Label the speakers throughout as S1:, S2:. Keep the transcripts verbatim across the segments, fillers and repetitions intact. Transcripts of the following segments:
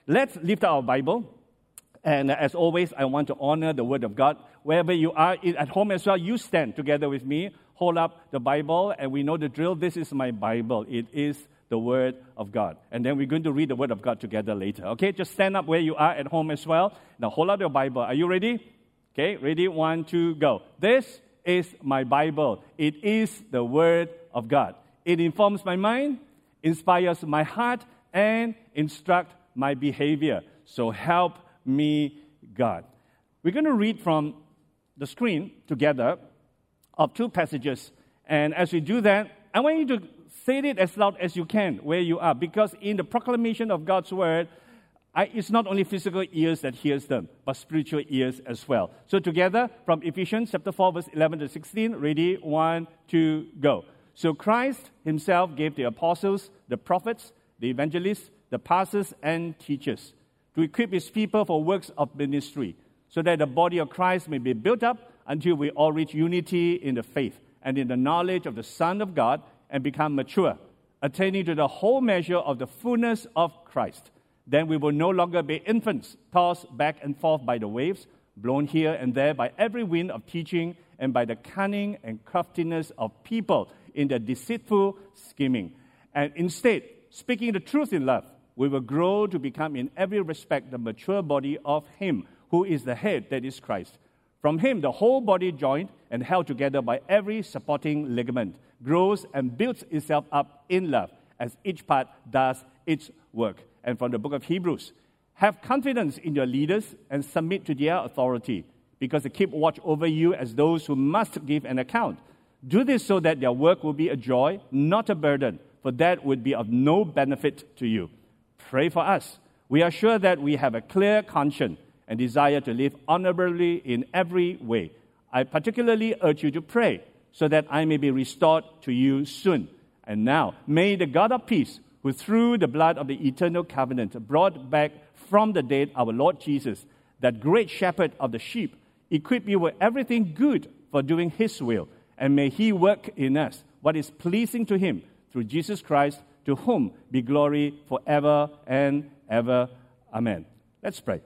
S1: Let's lift our Bible. And as always, I want to honor the Word of God. Wherever you are, at home as well, you stand together with me, hold up the Bible, and we know the drill. This is my Bible. It is the Word of God. And then we're going to read the Word of God together later. Okay, just stand up where you are at home as well. Now hold out your Bible. Are you ready? Okay, ready? One, two, go. This is my Bible. It is the Word of God. It informs my mind, inspires my heart, and instructs my behavior. So help me, God. We're going to read from the screen together of two passages. And as we do that, I want you to say it as loud as you can where you are, because in the proclamation of God's Word, I, it's not only physical ears that hears them, but spiritual ears as well. So together, from Ephesians chapter four, verse eleven to sixteen, ready, one, two, go. So Christ himself gave the apostles, the prophets, the evangelists, the pastors, and teachers to equip his people for works of ministry, so that the body of Christ may be built up until we all reach unity in the faith and in the knowledge of the Son of God and become mature, attaining to the whole measure of the fullness of Christ. Then we will no longer be infants, tossed back and forth by the waves, blown here and there by every wind of teaching and by the cunning and craftiness of people in their deceitful scheming. And instead, speaking the truth in love, we will grow to become in every respect the mature body of him who is the head, that is Christ. From him, the whole body, joined and held together by every supporting ligament, grows and builds itself up in love as each part does its work. And from the book of Hebrews, have confidence in your leaders and submit to their authority, because they keep watch over you as those who must give an account. Do this so that their work will be a joy, not a burden, for that would be of no benefit to you. Pray for us. We are sure that we have a clear conscience and desire to live honorably in every way. I particularly urge you to pray so that I may be restored to you soon. And now, may the God of peace, who through the blood of the eternal covenant brought back from the dead our Lord Jesus, that great shepherd of the sheep, equip you with everything good for doing his will, and may he work in us what is pleasing to him through Jesus Christ, to whom be glory forever and ever. Amen. Let's pray.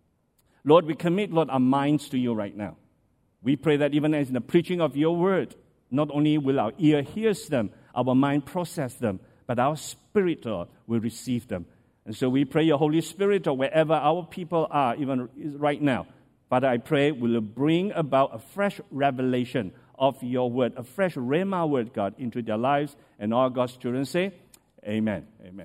S1: Lord, we commit, Lord, our minds to you right now. We pray that even as in the preaching of your word, not only will our ear hear them, our mind process them, but our spirit, Lord, will receive them. And so we pray your Holy Spirit, or wherever our people are, even right now, Father, I pray will bring about a fresh revelation of your word, a fresh Rhema word, God, into their lives. And all God's children say, amen. Amen.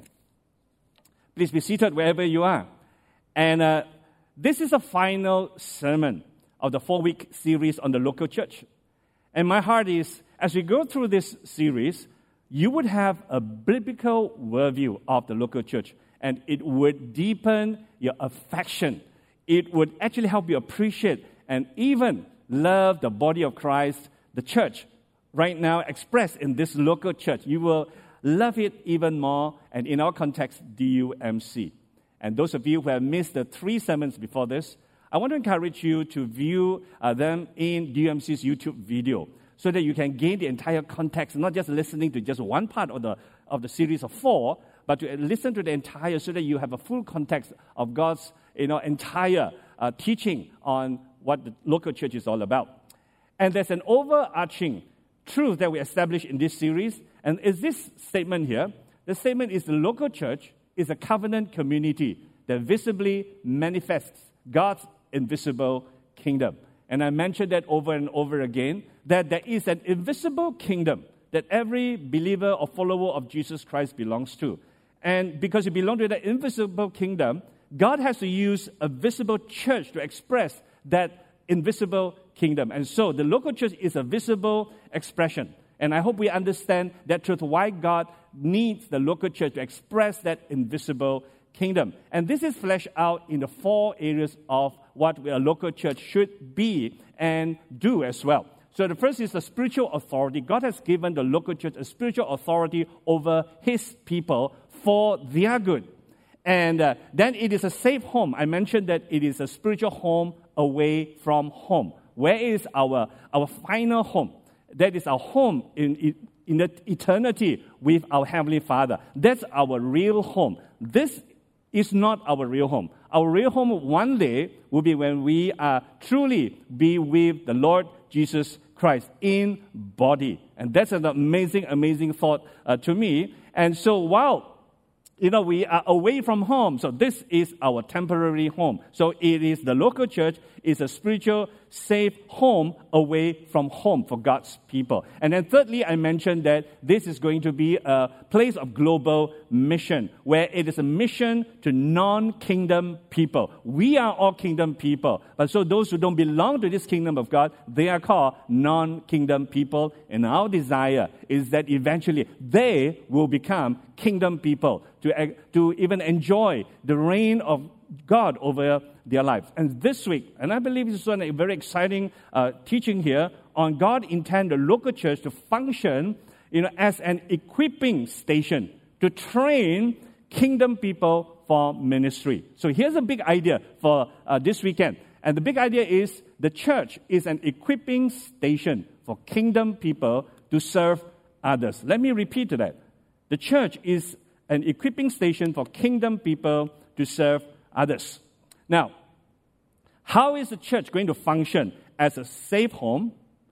S1: Please be seated wherever you are. And uh, this is a final sermon of the four-week series on the local church. And my heart is, as we go through this series, you would have a biblical worldview of the local church, and it would deepen your affection. It would actually help you appreciate and even love the body of Christ, the church, right now expressed in this local church. You will love it even more, and in our context, D U M C. And those of you who have missed the three sermons before this, I want to encourage you to view uh, them in D U M C's YouTube video, so that you can gain the entire context, not just listening to just one part of the of the series of four, but to listen to the entire, so that you have a full context of God's you know entire uh, teaching on what the local church is all about. And there's an overarching truth that we establish in this series, and is this statement here. The statement is the local church is a covenant community that visibly manifests God's invisible kingdom. And I mentioned that over and over again, that there is an invisible kingdom that every believer or follower of Jesus Christ belongs to. And because you belong to that invisible kingdom, God has to use a visible church to express that invisible kingdom. And so the local church is a visible expression. And I hope we understand that truth, why God needs the local church to express that invisible kingdom. And this is fleshed out in the four areas of what a local church should be and do as well. So the first is the spiritual authority. God has given the local church a spiritual authority over his people for their good. And uh, then it is a safe home. I mentioned that it is a spiritual home away from home. Where is our, our final home? That is our home in, in eternity with our Heavenly Father. That's our real home. This is not our real home. Our real home one day will be when we are truly be with the Lord Jesus Christ in body. And that's an amazing, amazing thought uh, to me. And so while You know, we are away from home. So this is our temporary home. So it is the local church is a spiritual, safe home away from home for God's people. And then thirdly, I mentioned that this is going to be a place of global mission, where it is a mission to non-kingdom people. We are all kingdom people. But so those who don't belong to this kingdom of God, they are called non-kingdom people. And our desire is that eventually they will become kingdom people, to, to even enjoy the reign of God over their lives. And this week, and I believe this is a very exciting uh, teaching here on God intended the local church to function, you know, as an equipping station to train kingdom people for ministry. So here's a big idea for uh, this weekend. And the big idea is the church is an equipping station for kingdom people to serve others. Let me repeat that. The church is an equipping station for kingdom people to serve others. Now, how is the church going to function as a safe home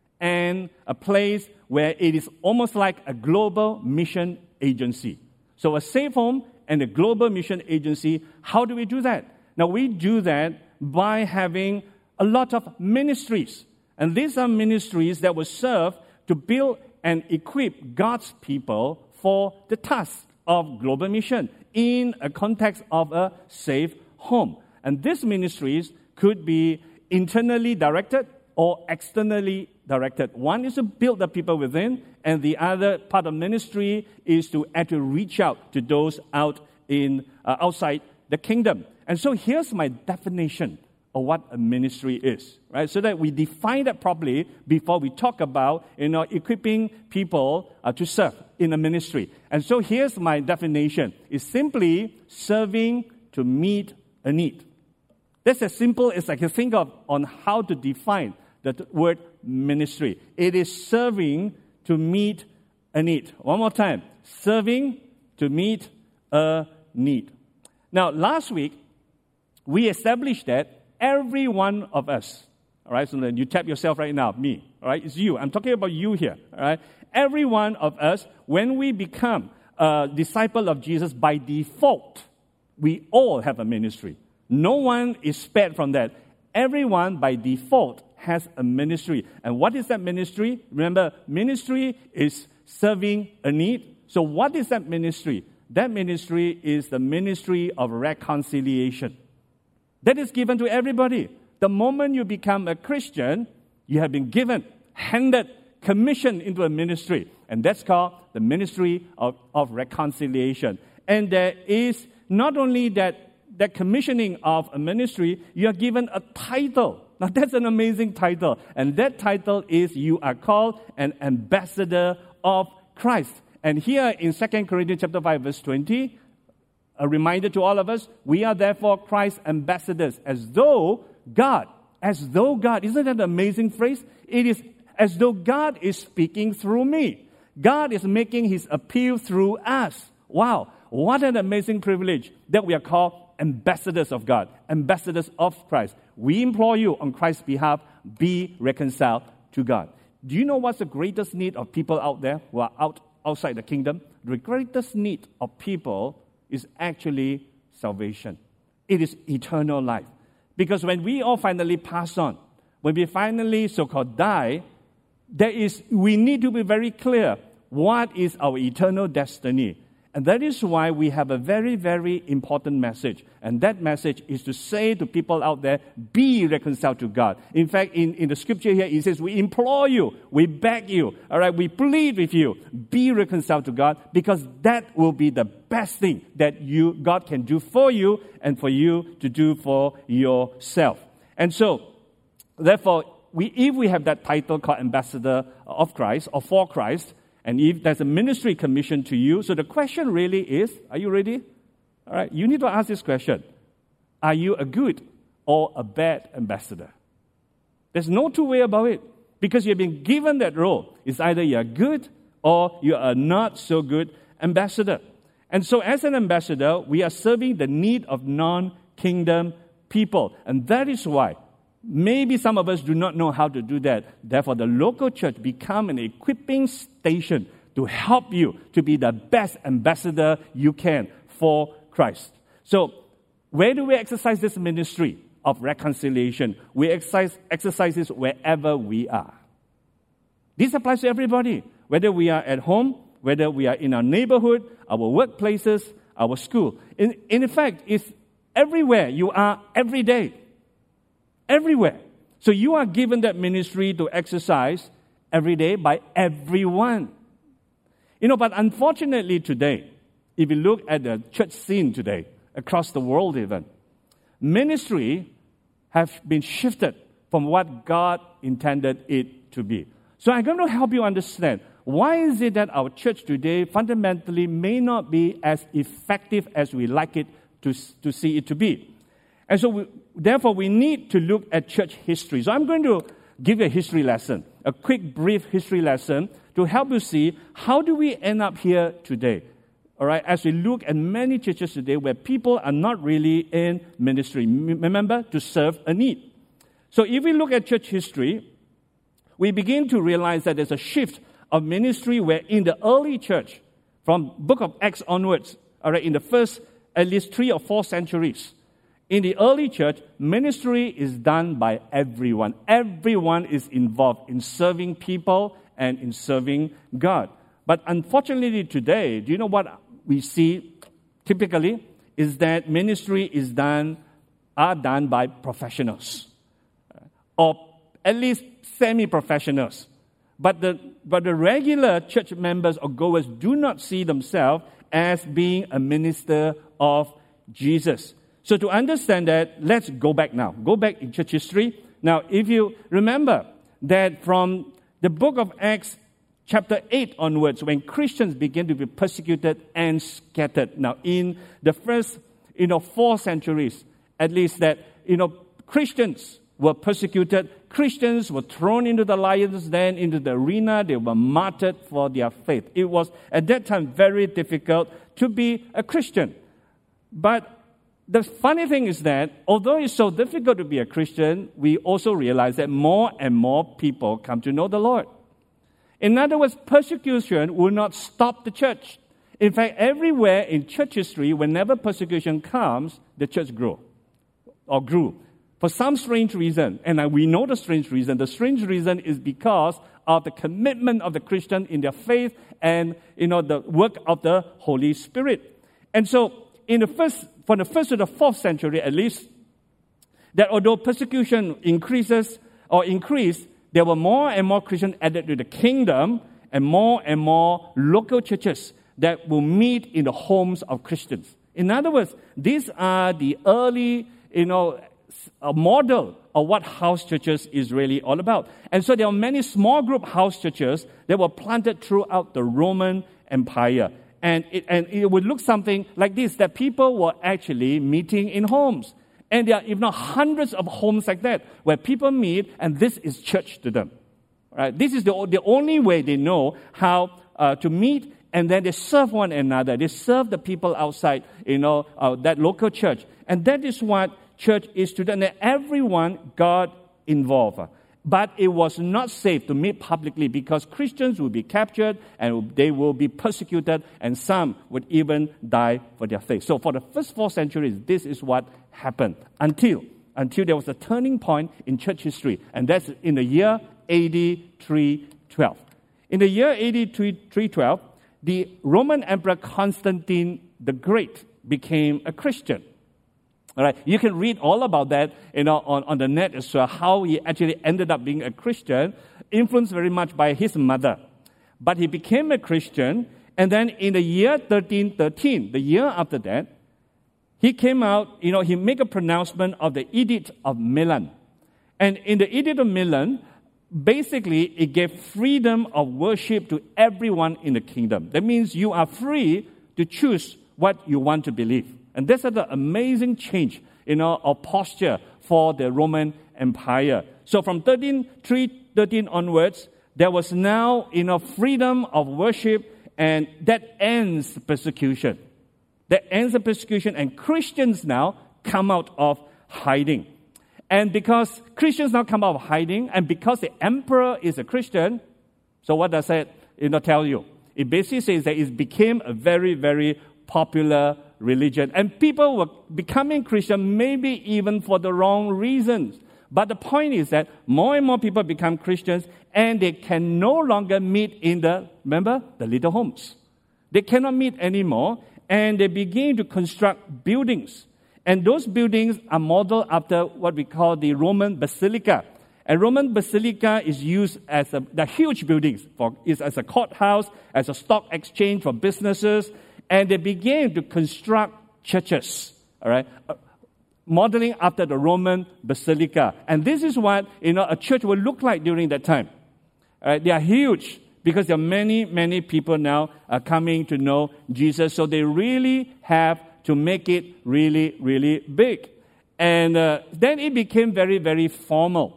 S1: and a place where it is almost like a global mission agency? So a safe home and a global mission agency, how do we do that? Now, we do that by having a lot of ministries. And these are ministries that will serve to build and equip God's people for the task of global mission in a context of a safe home. And these ministries could be internally directed or externally directed. One is to build the people within, and the other part of ministry is to actually reach out to those out in uh, outside the kingdom. And so here's my definition of what a ministry is, right? So that we define that properly before we talk about, you know, equipping people uh, to serve in a ministry. And so here's my definition. It's simply serving to meet a need. That's as simple as I can think of on how to define the t- word ministry. It is serving to meet a need. One more time. Serving to meet a need. Now, last week, we established that every one of us, all right, so then you tap yourself right now, me, all right, it's you. I'm talking about you here, all right. Every one of us, when we become a disciple of Jesus by default, we all have a ministry. No one is spared from that. Everyone by default has a ministry. And what is that ministry? Remember, ministry is serving a need. So what is that ministry? That ministry is the ministry of reconciliation. That is given to everybody. The moment you become a Christian, you have been given, handed, commissioned into a ministry. And that's called the ministry of, of reconciliation. And there is not only that, that commissioning of a ministry, you are given a title. Now that's an amazing title. And that title is you are called an ambassador of Christ. And here in Second Corinthians chapter five, verse twenty, a reminder to all of us, we are therefore Christ's ambassadors, as though God, as though God, isn't that an amazing phrase? It is as though God is speaking through me. God is making His appeal through us. Wow, what an amazing privilege that we are called ambassadors of God, ambassadors of Christ. We implore you on Christ's behalf, be reconciled to God. Do you know what's the greatest need of people out there who are out outside the kingdom? The greatest need of people is actually salvation. It is eternal life. Because when we all finally pass on, when we finally so-called die, there is we need to be very clear what is our eternal destiny. And that is why we have a very, very important message. And that message is to say to people out there, be reconciled to God. In fact, in, in the scripture here, it says, we implore you, we beg you, all right, we plead with you, be reconciled to God, because that will be the best thing that you God can do for you and for you to do for yourself. And so, therefore, we if we have that title called Ambassador of Christ or for Christ, and if there's a ministry commission to you, so the question really is, are you ready? All right, you need to ask this question. Are you a good or a bad ambassador? There's no two way about it. Because you've been given that role. It's either you're good or you are not so good ambassador. And so as an ambassador, we are serving the need of non-kingdom people. And that is why maybe some of us do not know how to do that. Therefore, the local church become an equipping station to help you to be the best ambassador you can for Christ. So, where do we exercise this ministry of reconciliation? We exercise, exercise this wherever we are. This applies to everybody, whether we are at home, whether we are in our neighborhood, our workplaces, our school. In, in fact, it's everywhere you are every day. Everywhere. So you are given that ministry to exercise every day by everyone. You know, but unfortunately today, if you look at the church scene today, across the world even, ministry have been shifted from what God intended it to be. So I'm going to help you understand, why is it that our church today fundamentally may not be as effective as we like it to, to see it to be? And so, we, therefore, we need to look at church history. So I'm going to give you a history lesson, a quick, brief history lesson to help you see how do we end up here today. All right, as we look at many churches today where people are not really in ministry. Remember, to serve a need. So if we look at church history, we begin to realize that there's a shift of ministry where in the early church, from book of Acts onwards, all right, in the first at least three or four centuries, in the early church, ministry is done by everyone. Everyone is involved in serving people and in serving God. But unfortunately today, do you know what we see typically? Is that ministry is done, are done by professionals. Or at least semi-professionals. But the, but the regular church members or goers do not see themselves as being a minister of Jesus. So to understand that, let's go back now. Go back in church history. Now, if you remember that from the book of Acts, chapter eight onwards, when Christians began to be persecuted and scattered. Now, in the first, you know, four centuries, at least that, you know, Christians were persecuted. Christians were thrown into the lions' den, into the arena. They were martyred for their faith. It was, at that time, very difficult to be a Christian. But the funny thing is that, although it's so difficult to be a Christian, we also realize that more and more people come to know the Lord. In other words, persecution will not stop the church. In fact, everywhere in church history, whenever persecution comes, the church grew or grew. For some strange reason, and we know the strange reason, the strange reason is because of the commitment of the Christian in their faith and, you know, the work of the Holy Spirit. And so, in the first, from the first to the fourth century at least, that although persecution increases or increased, there were more and more Christians added to the kingdom and more and more local churches that will meet in the homes of Christians. In other words, these are the early, you know, a model of what house churches is really all about. And so there are many small group house churches that were planted throughout the Roman Empire. And it, and it would look something like this, that people were actually meeting in homes. And there are even hundreds of homes like that, where people meet, and this is church to them. Right? This is the, the only way they know how uh, to meet, and then they serve one another. They serve the people outside, you know, uh, that local church. And that is what church is today. And everyone got involved. But it was not safe to meet publicly because Christians would be captured and they will be persecuted, and some would even die for their faith. So for the first four centuries, this is what happened until, until there was a turning point in church history, and that's in the year A D three twelve. In the year A D three twelve, the Roman Emperor Constantine the Great became a Christian. All right, you can read all about that, you know, on, on the net as well, how he actually ended up being a Christian, influenced very much by his mother. But he became a Christian, and then in the year thirteen thirteen, the year after that, he came out, you know, he made a pronouncement of the Edict of Milan. And in the Edict of Milan, basically, it gave freedom of worship to everyone in the kingdom. That means you are free to choose what you want to believe. And that's an amazing change, you know, of posture for the Roman Empire. So from thirteen thirteen onwards, there was now, you know, freedom of worship, and that ends persecution. That ends the persecution, and Christians now come out of hiding. And because Christians now come out of hiding, and because the emperor is a Christian, so what does that you know, tell you? It basically says that it became a very, very popular religion. And people were becoming Christian maybe even for the wrong reasons. But the point is that more and more people become Christians, and they can no longer meet in the, remember, the little homes. They cannot meet anymore, and they begin to construct buildings. And those buildings are modeled after what we call the Roman Basilica. A Roman Basilica is used as a, the huge buildings, for, is as a courthouse, as a stock exchange for businesses, and they began to construct churches, all right, uh, modeling after the Roman Basilica. And this is what, you know, a church will look like during that time. All right, they are huge because there are many, many people now are coming to know Jesus, so they really have to make it really, really big. And uh, then it became very, very formal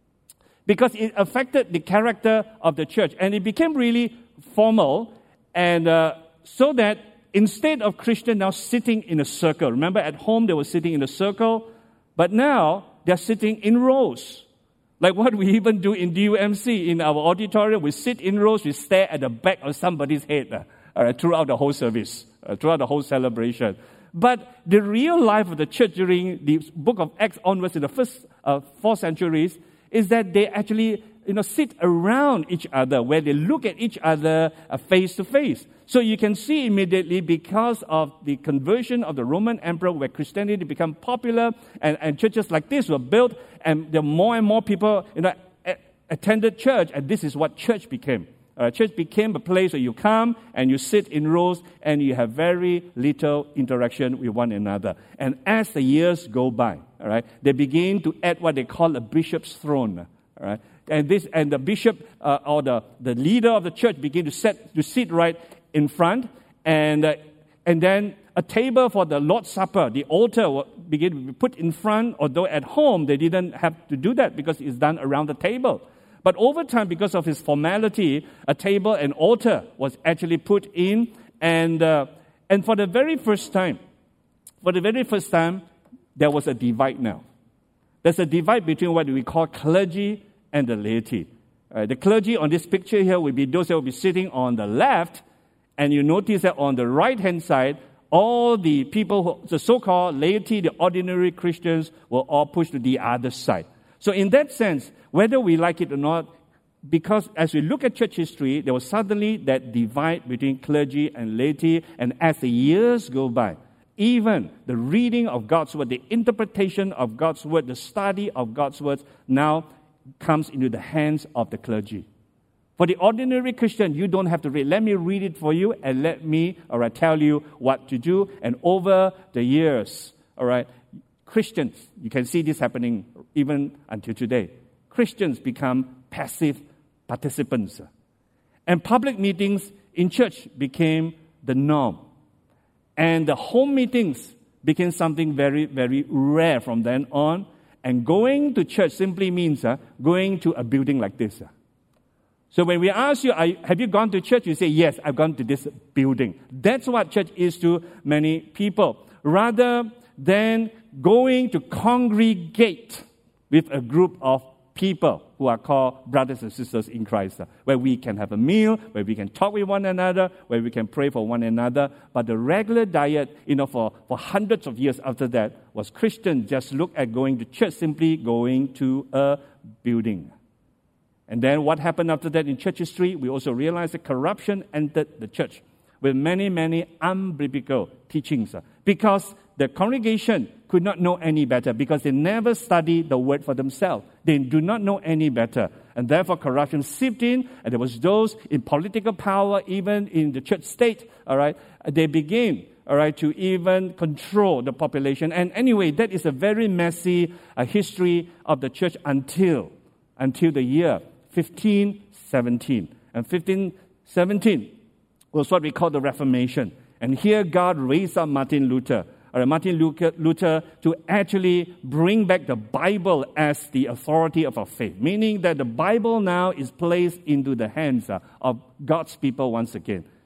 S1: because it affected the character of the church. And it became really formal, and uh, so that instead of Christians now sitting in a circle, remember at home they were sitting in a circle, but now they're sitting in rows. Like what we even do in D U M C, in our auditorium, we sit in rows, we stare at the back of somebody's head uh, all right, throughout the whole service, uh, throughout the whole celebration. But the real life of the church during the book of Acts onwards in the first uh, four centuries is that they actually you know, sit around each other, where they look at each other uh, face to face. So you can see immediately, because of the conversion of the Roman emperor, where Christianity became popular, and, and churches like this were built, and there more and more people you know, a- attended church, and this is what church became. Uh, church became a place where you come and you sit in rows and you have very little interaction with one another. And as the years go by, all right, they begin to add what they call a bishop's throne. All right, and this and the bishop uh, or the, the leader of the church begin to set to sit right in front, and uh, and then a table for the Lord's Supper, the altar will begin to be put in front. Although at home they didn't have to do that because it's done around the table. But over time, because of his formality, a table and altar was actually put in, and uh, and for the very first time, for the very first time, there was a divide now. There's a divide between what we call clergy and the laity. Uh, the clergy on this picture here will be those that will be sitting on the left, and you notice that on the right-hand side, all the people, who, the so-called laity, the ordinary Christians, were all pushed to the other side. So in that sense, whether we like it or not, because as we look at church history, there was suddenly that divide between clergy and laity, and as the years go by, even the reading of God's word, the interpretation of God's word, the study of God's words now comes into the hands of the clergy. For the ordinary Christian, you don't have to read. Let me read it for you, and let me, all right, tell you what to do. And over the years, all right, Christians, you can see this happening even until today. Christians become passive participants. And public meetings in church became the norm. And the home meetings became something very, very rare from then on. And going to church simply means uh, going to a building like this. Uh. So when we ask you, are, have you gone to church? You say, yes, I've gone to this building. That's what church is to many people. Rather than going to congregate with a group of people who are called brothers and sisters in Christ, uh, where we can have a meal, where we can talk with one another, where we can pray for one another. But the regular diet, you know, for, for hundreds of years after that, was Christians just look at going to church, simply going to a building. And then what happened after that in church history? We also realized that corruption entered the church with many, many unbiblical teachings, uh, because the congregation could not know any better, because they never studied the word for themselves. They do not know any better. And therefore corruption seeped in, and there was those in political power, even in the church state, all right, they began, all right, to even control the population. And anyway, that is a very messy uh, history of the church until, until the year fifteen seventeen. And fifteen seventeen was what we call the Reformation. And here God raised up Martin Luther, or Martin Luther, to actually bring back the Bible as the authority of our faith, meaning that the Bible now is placed into the hands of God's people once again.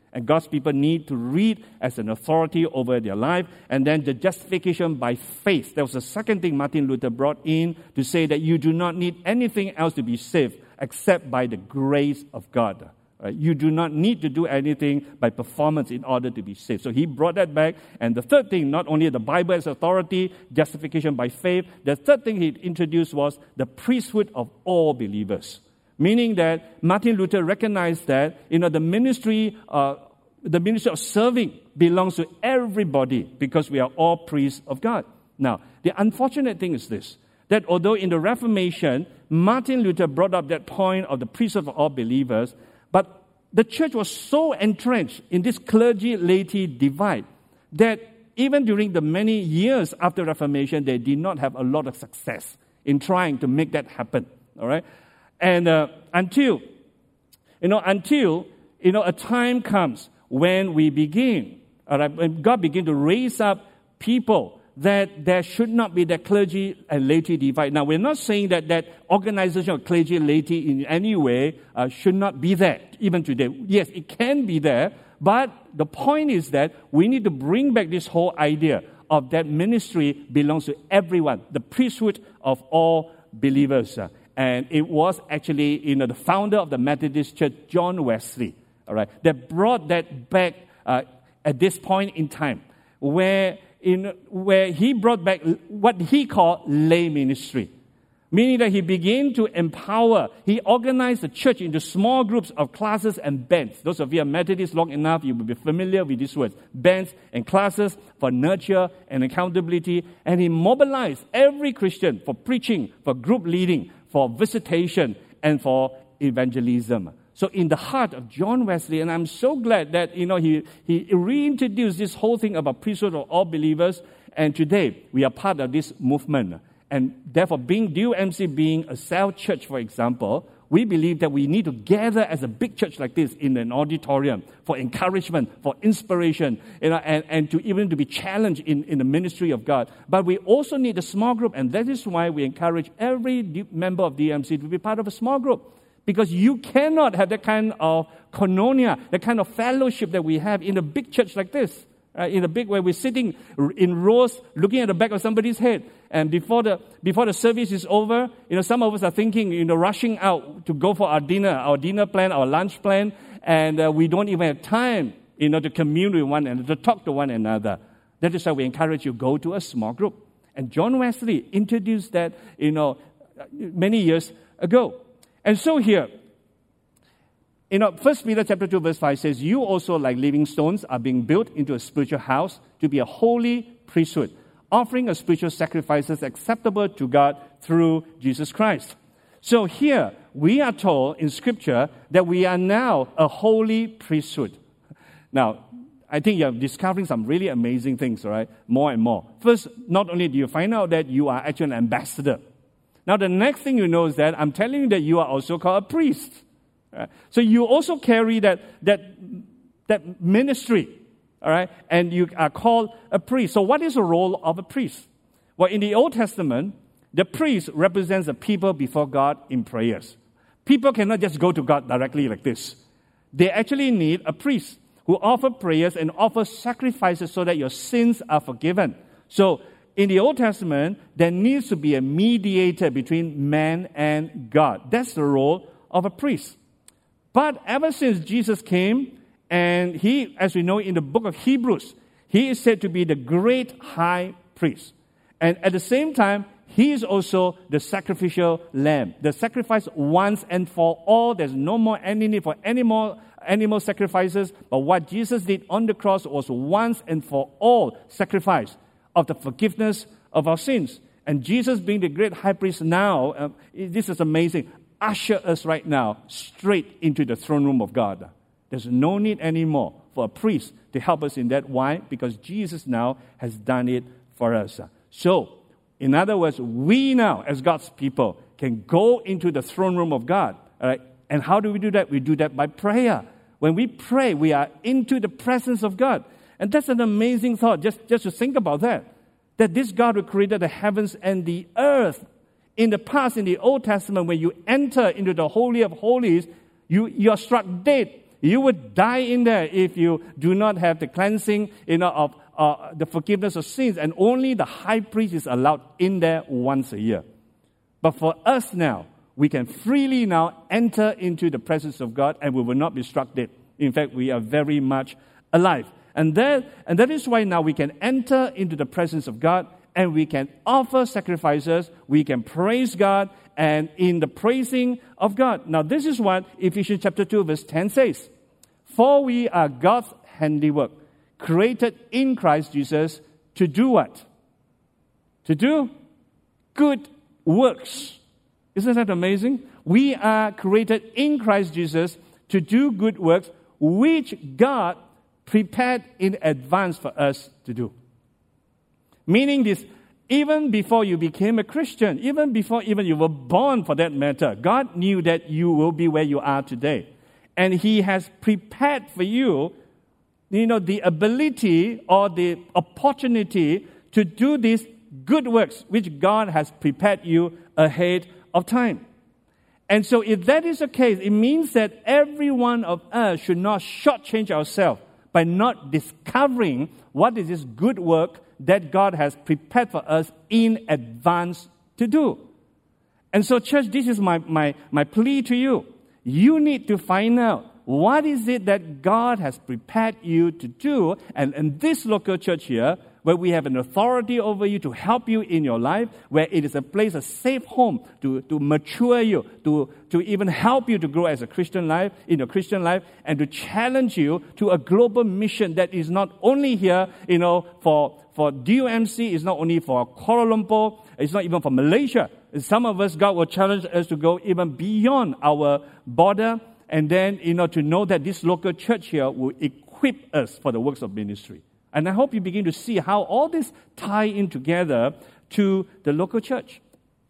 S1: And God's people need to read as an authority over their life. And then the justification by faith. That was the second thing Martin Luther brought in to say that you do not need anything else to be saved except by the grace of God. Right? You do not need to do anything by performance in order to be saved. So he brought that back. And the third thing, not only the Bible as authority, justification by faith, the third thing he introduced was the priesthood of all believers. Meaning that Martin Luther recognized that, you know, the ministry, uh, the ministry of serving belongs to everybody because we are all priests of God. Now, the unfortunate thing is this, that although in the Reformation, Martin Luther brought up that point of the priesthood of all believers, but the church was so entrenched in this clergy-laity divide that even during the many years after Reformation, they did not have a lot of success in trying to make that happen. All right? And uh, until, you know, until, you know, a time comes when we begin, all right, when God begin to raise up people that there should not be that clergy and laity divide. Now, we're not saying that that organization of clergy and laity in any way uh, should not be there, even today. Yes, it can be there, but the point is that we need to bring back this whole idea of that ministry belongs to everyone, the priesthood of all believers. Uh, And it was actually, you know, the founder of the Methodist Church, John Wesley, all right, that brought that back uh, at this point in time, where in where he brought back what he called lay ministry, meaning that he began to empower. He organized the church into small groups of classes and bands. Those of you are Methodists long enough, you will be familiar with these words: bands and classes for nurture and accountability. And he mobilized every Christian for preaching, for group leading, for visitation, and for evangelism. So in the heart of John Wesley, and I'm so glad that, you know, he, he reintroduced this whole thing about priesthood of all believers, and today we are part of this movement. And therefore, being D U M C, being a cell church, for example, we believe that we need to gather as a big church like this in an auditorium for encouragement, for inspiration, you know, and, and to even to be challenged in, in the ministry of God. But we also need a small group, and that is why we encourage every D- member of D U M C to be part of a small group. Because you cannot have that kind of koinonia, that kind of fellowship that we have in a big church like this. Uh, in a big way, we're sitting in rows, looking at the back of somebody's head. And before the before the service is over, you know, some of us are thinking, you know, rushing out to go for our dinner, our dinner plan, our lunch plan, and uh, we don't even have time, you know, to commune with one another, to talk to one another. That is why we encourage you go to a small group. And John Wesley introduced that, you know, many years ago. And so here, you know, First Peter chapter two, verse five says, "You also, like living stones, are being built into a spiritual house to be a holy priesthood, offering a spiritual sacrifices acceptable to God through Jesus Christ." So here, we are told in Scripture that we are now a holy priesthood. Now, I think you're discovering some really amazing things, right? More and more. First, not only do you find out that you are actually an ambassador. Now, the next thing you know is that I'm telling you that you are also called a priest. Right? So you also carry that, that, that ministry, all right? And you are called a priest. So what is the role of a priest? Well, in the Old Testament, the priest represents the people before God in prayers. People cannot just go to God directly like this. They actually need a priest who offer prayers and offer sacrifices so that your sins are forgiven. So in the Old Testament, there needs to be a mediator between man and God. That's the role of a priest. But ever since Jesus came, and he, as we know in the book of Hebrews, he is said to be the great high priest. And at the same time, he is also the sacrificial lamb. The sacrifice once and for all. There's no more any need for any more animal sacrifices. But what Jesus did on the cross was once and for all sacrifice of the forgiveness of our sins. And Jesus being the great high priest now, uh, this is amazing, usher us right now straight into the throne room of God. There's no need anymore for a priest to help us in that. Why? Because Jesus now has done it for us. So, in other words, we now, as God's people, can go into the throne room of God. All right? And how do we do that? We do that by prayer. When we pray, we are into the presence of God. And that's an amazing thought, just, just to think about that. That this God who created the heavens and the earth. In the past, in the Old Testament, when you enter into the Holy of Holies, you, you are struck dead. You would die in there if you do not have the cleansing, you know, of uh, the forgiveness of sins. And only the high priest is allowed in there once a year. But for us now, we can freely now enter into the presence of God, and we will not be struck dead. In fact, we are very much alive. And that, and that is why now we can enter into the presence of God, and we can offer sacrifices, we can praise God, and in the praising of God. Now, this is what Ephesians chapter two, verse ten says. For we are God's handiwork, created in Christ Jesus to do what? To do good works. Isn't that amazing? We are created in Christ Jesus to do good works, which God prepared in advance for us to do. Meaning this, even before you became a Christian, even before even you were born for that matter, God knew that you will be where you are today. And He has prepared for you, you know, the ability or the opportunity to do these good works, which God has prepared you ahead of time. And so if that is the case, it means that every one of us should not shortchange ourselves by not discovering what is this good work that God has prepared for us in advance to do. And so, church, this is my, my, my plea to you. You need to find out what is it that God has prepared you to do. And in this local church here, where we have an authority over you to help you in your life, where it is a place, a safe home to, to mature you, to, to even help you to grow as a Christian life, in your Christian life, and to challenge you to a global mission that is not only here, you know, for, for D U M C, it's not only for Kuala Lumpur, it's not even for Malaysia. Some of us, God will challenge us to go even beyond our border, and then, you know, to know that this local church here will equip us for the works of ministry. And I hope you begin to see how all this tie in together to the local church.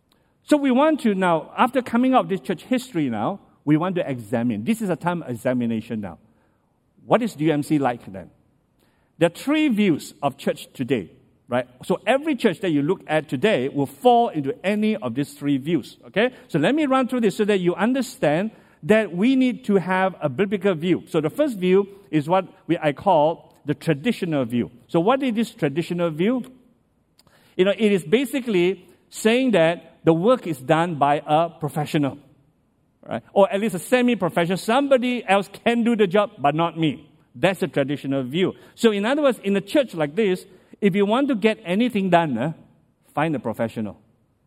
S1: So we want to now, after coming out of this church history now, we want to examine. This is a time of examination now. What is D U M C like then? There are three views of church today, right? So every church that you look at today will fall into any of these three views, okay? So let me run through this so that you understand that we need to have a biblical view. So the first view is what we, I call the traditional view. So what is this traditional view? You know, it is basically saying that the work is done by a professional, right? Or at least a semi-professional. Somebody else can do the job, but not me. That's the traditional view. So in other words, in a church like this, if you want to get anything done, uh, find a professional.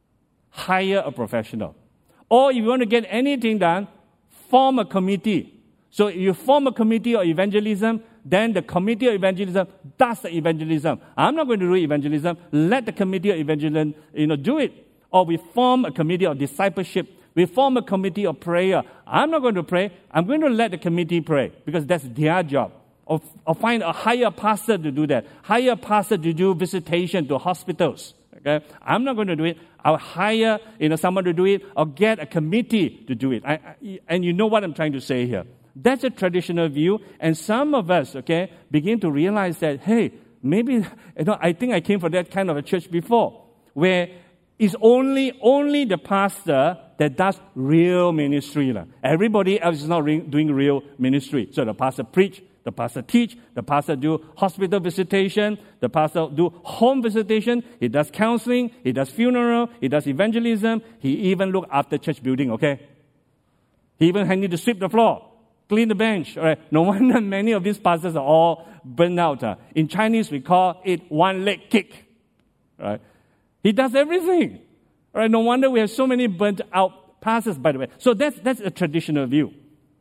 S1: Hire a professional. Or if you want to get anything done, form a committee. So if you form a committee of evangelism, then the committee of evangelism does the evangelism. I'm not going to do evangelism. Let the committee of evangelism, you know, do it. Or we form a committee of discipleship. We form a committee of prayer. I'm not going to pray. I'm going to let the committee pray because that's their job. Or, or find a higher pastor to do that. Hire a pastor to do visitation to hospitals. Okay, I'm not going to do it. I'll hire, you know, someone to do it, or get a committee to do it. I, I, and you know what I'm trying to say here. That's a traditional view, and some of us, okay, begin to realize that, hey, maybe, you know, I think I came from that kind of a church before, where it's only, only the pastor that does real ministry. Everybody else is not re- doing real ministry. So the pastor preach, the pastor teach, the pastor do hospital visitation, the pastor do home visitation, he does counseling, he does funeral, he does evangelism, he even look after church building, okay? He even need to sweep the floor, clean the bench, all right? No wonder many of these pastors are all burned out. Uh. In Chinese, we call it one leg kick, right? He does everything, all right? No wonder we have so many burnt out pastors, by the way. So that's, that's a traditional view.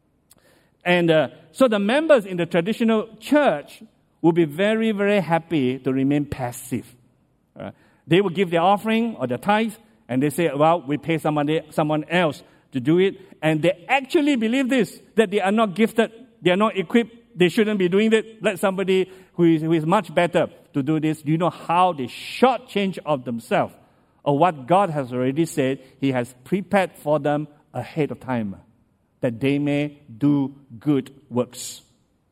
S1: And uh, so the members in the traditional church will be very, very happy to remain passive. Uh, they will give their offering or their tithes, and they say, well, we pay somebody, someone else to do it. And they actually believe this, that they are not gifted, they are not equipped, they shouldn't be doing it. Let somebody who is, who is much better to do this. Do you know how they shortchange of themselves or what God has already said He has prepared for them ahead of time, that they may do good works?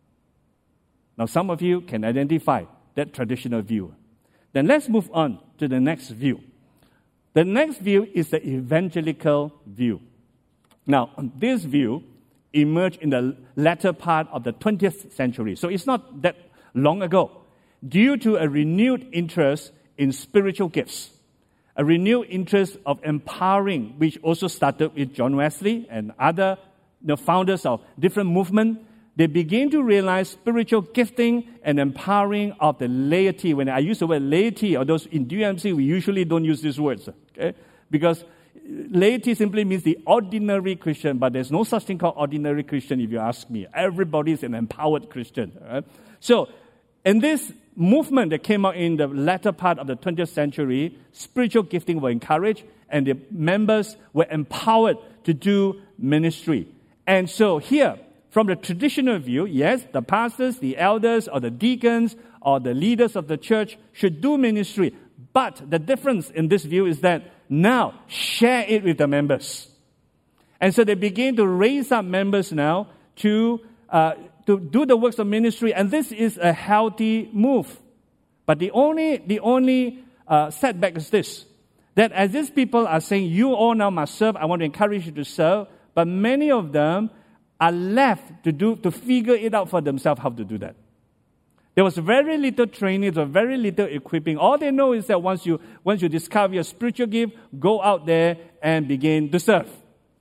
S1: Now, some of you can identify that traditional view. Then let's move on to the next view. The next view is the evangelical view. Now, this view emerged in the latter part of the twentieth century. So it's not that long ago. Due to a renewed interest in spiritual gifts, a renewed interest of empowering, which also started with John Wesley and other the founders of different movements, they begin to realize spiritual gifting and empowering of the laity. When I use the word laity, or those in D U M C, we usually don't use these words, okay? Because laity simply means the ordinary Christian, but there's no such thing called ordinary Christian if you ask me. Everybody is an empowered Christian. Right? So, in this movement that came out in the latter part of the twentieth century, spiritual gifting were encouraged, and the members were empowered to do ministry. And so here, from the traditional view, yes, the pastors, the elders, or the deacons, or the leaders of the church should do ministry. But the difference in this view is that now, share it with the members. And so they begin to raise up members now to, uh, to do the works of ministry, and this is a healthy move. But the only, the only uh, setback is this, that as these people are saying, you all now must serve, I want to encourage you to serve, but many of them are left to do to figure it out for themselves how to do that. There was very little training, there was very little equipping. All they know is that once you once you discover your spiritual gift, go out there and begin to serve.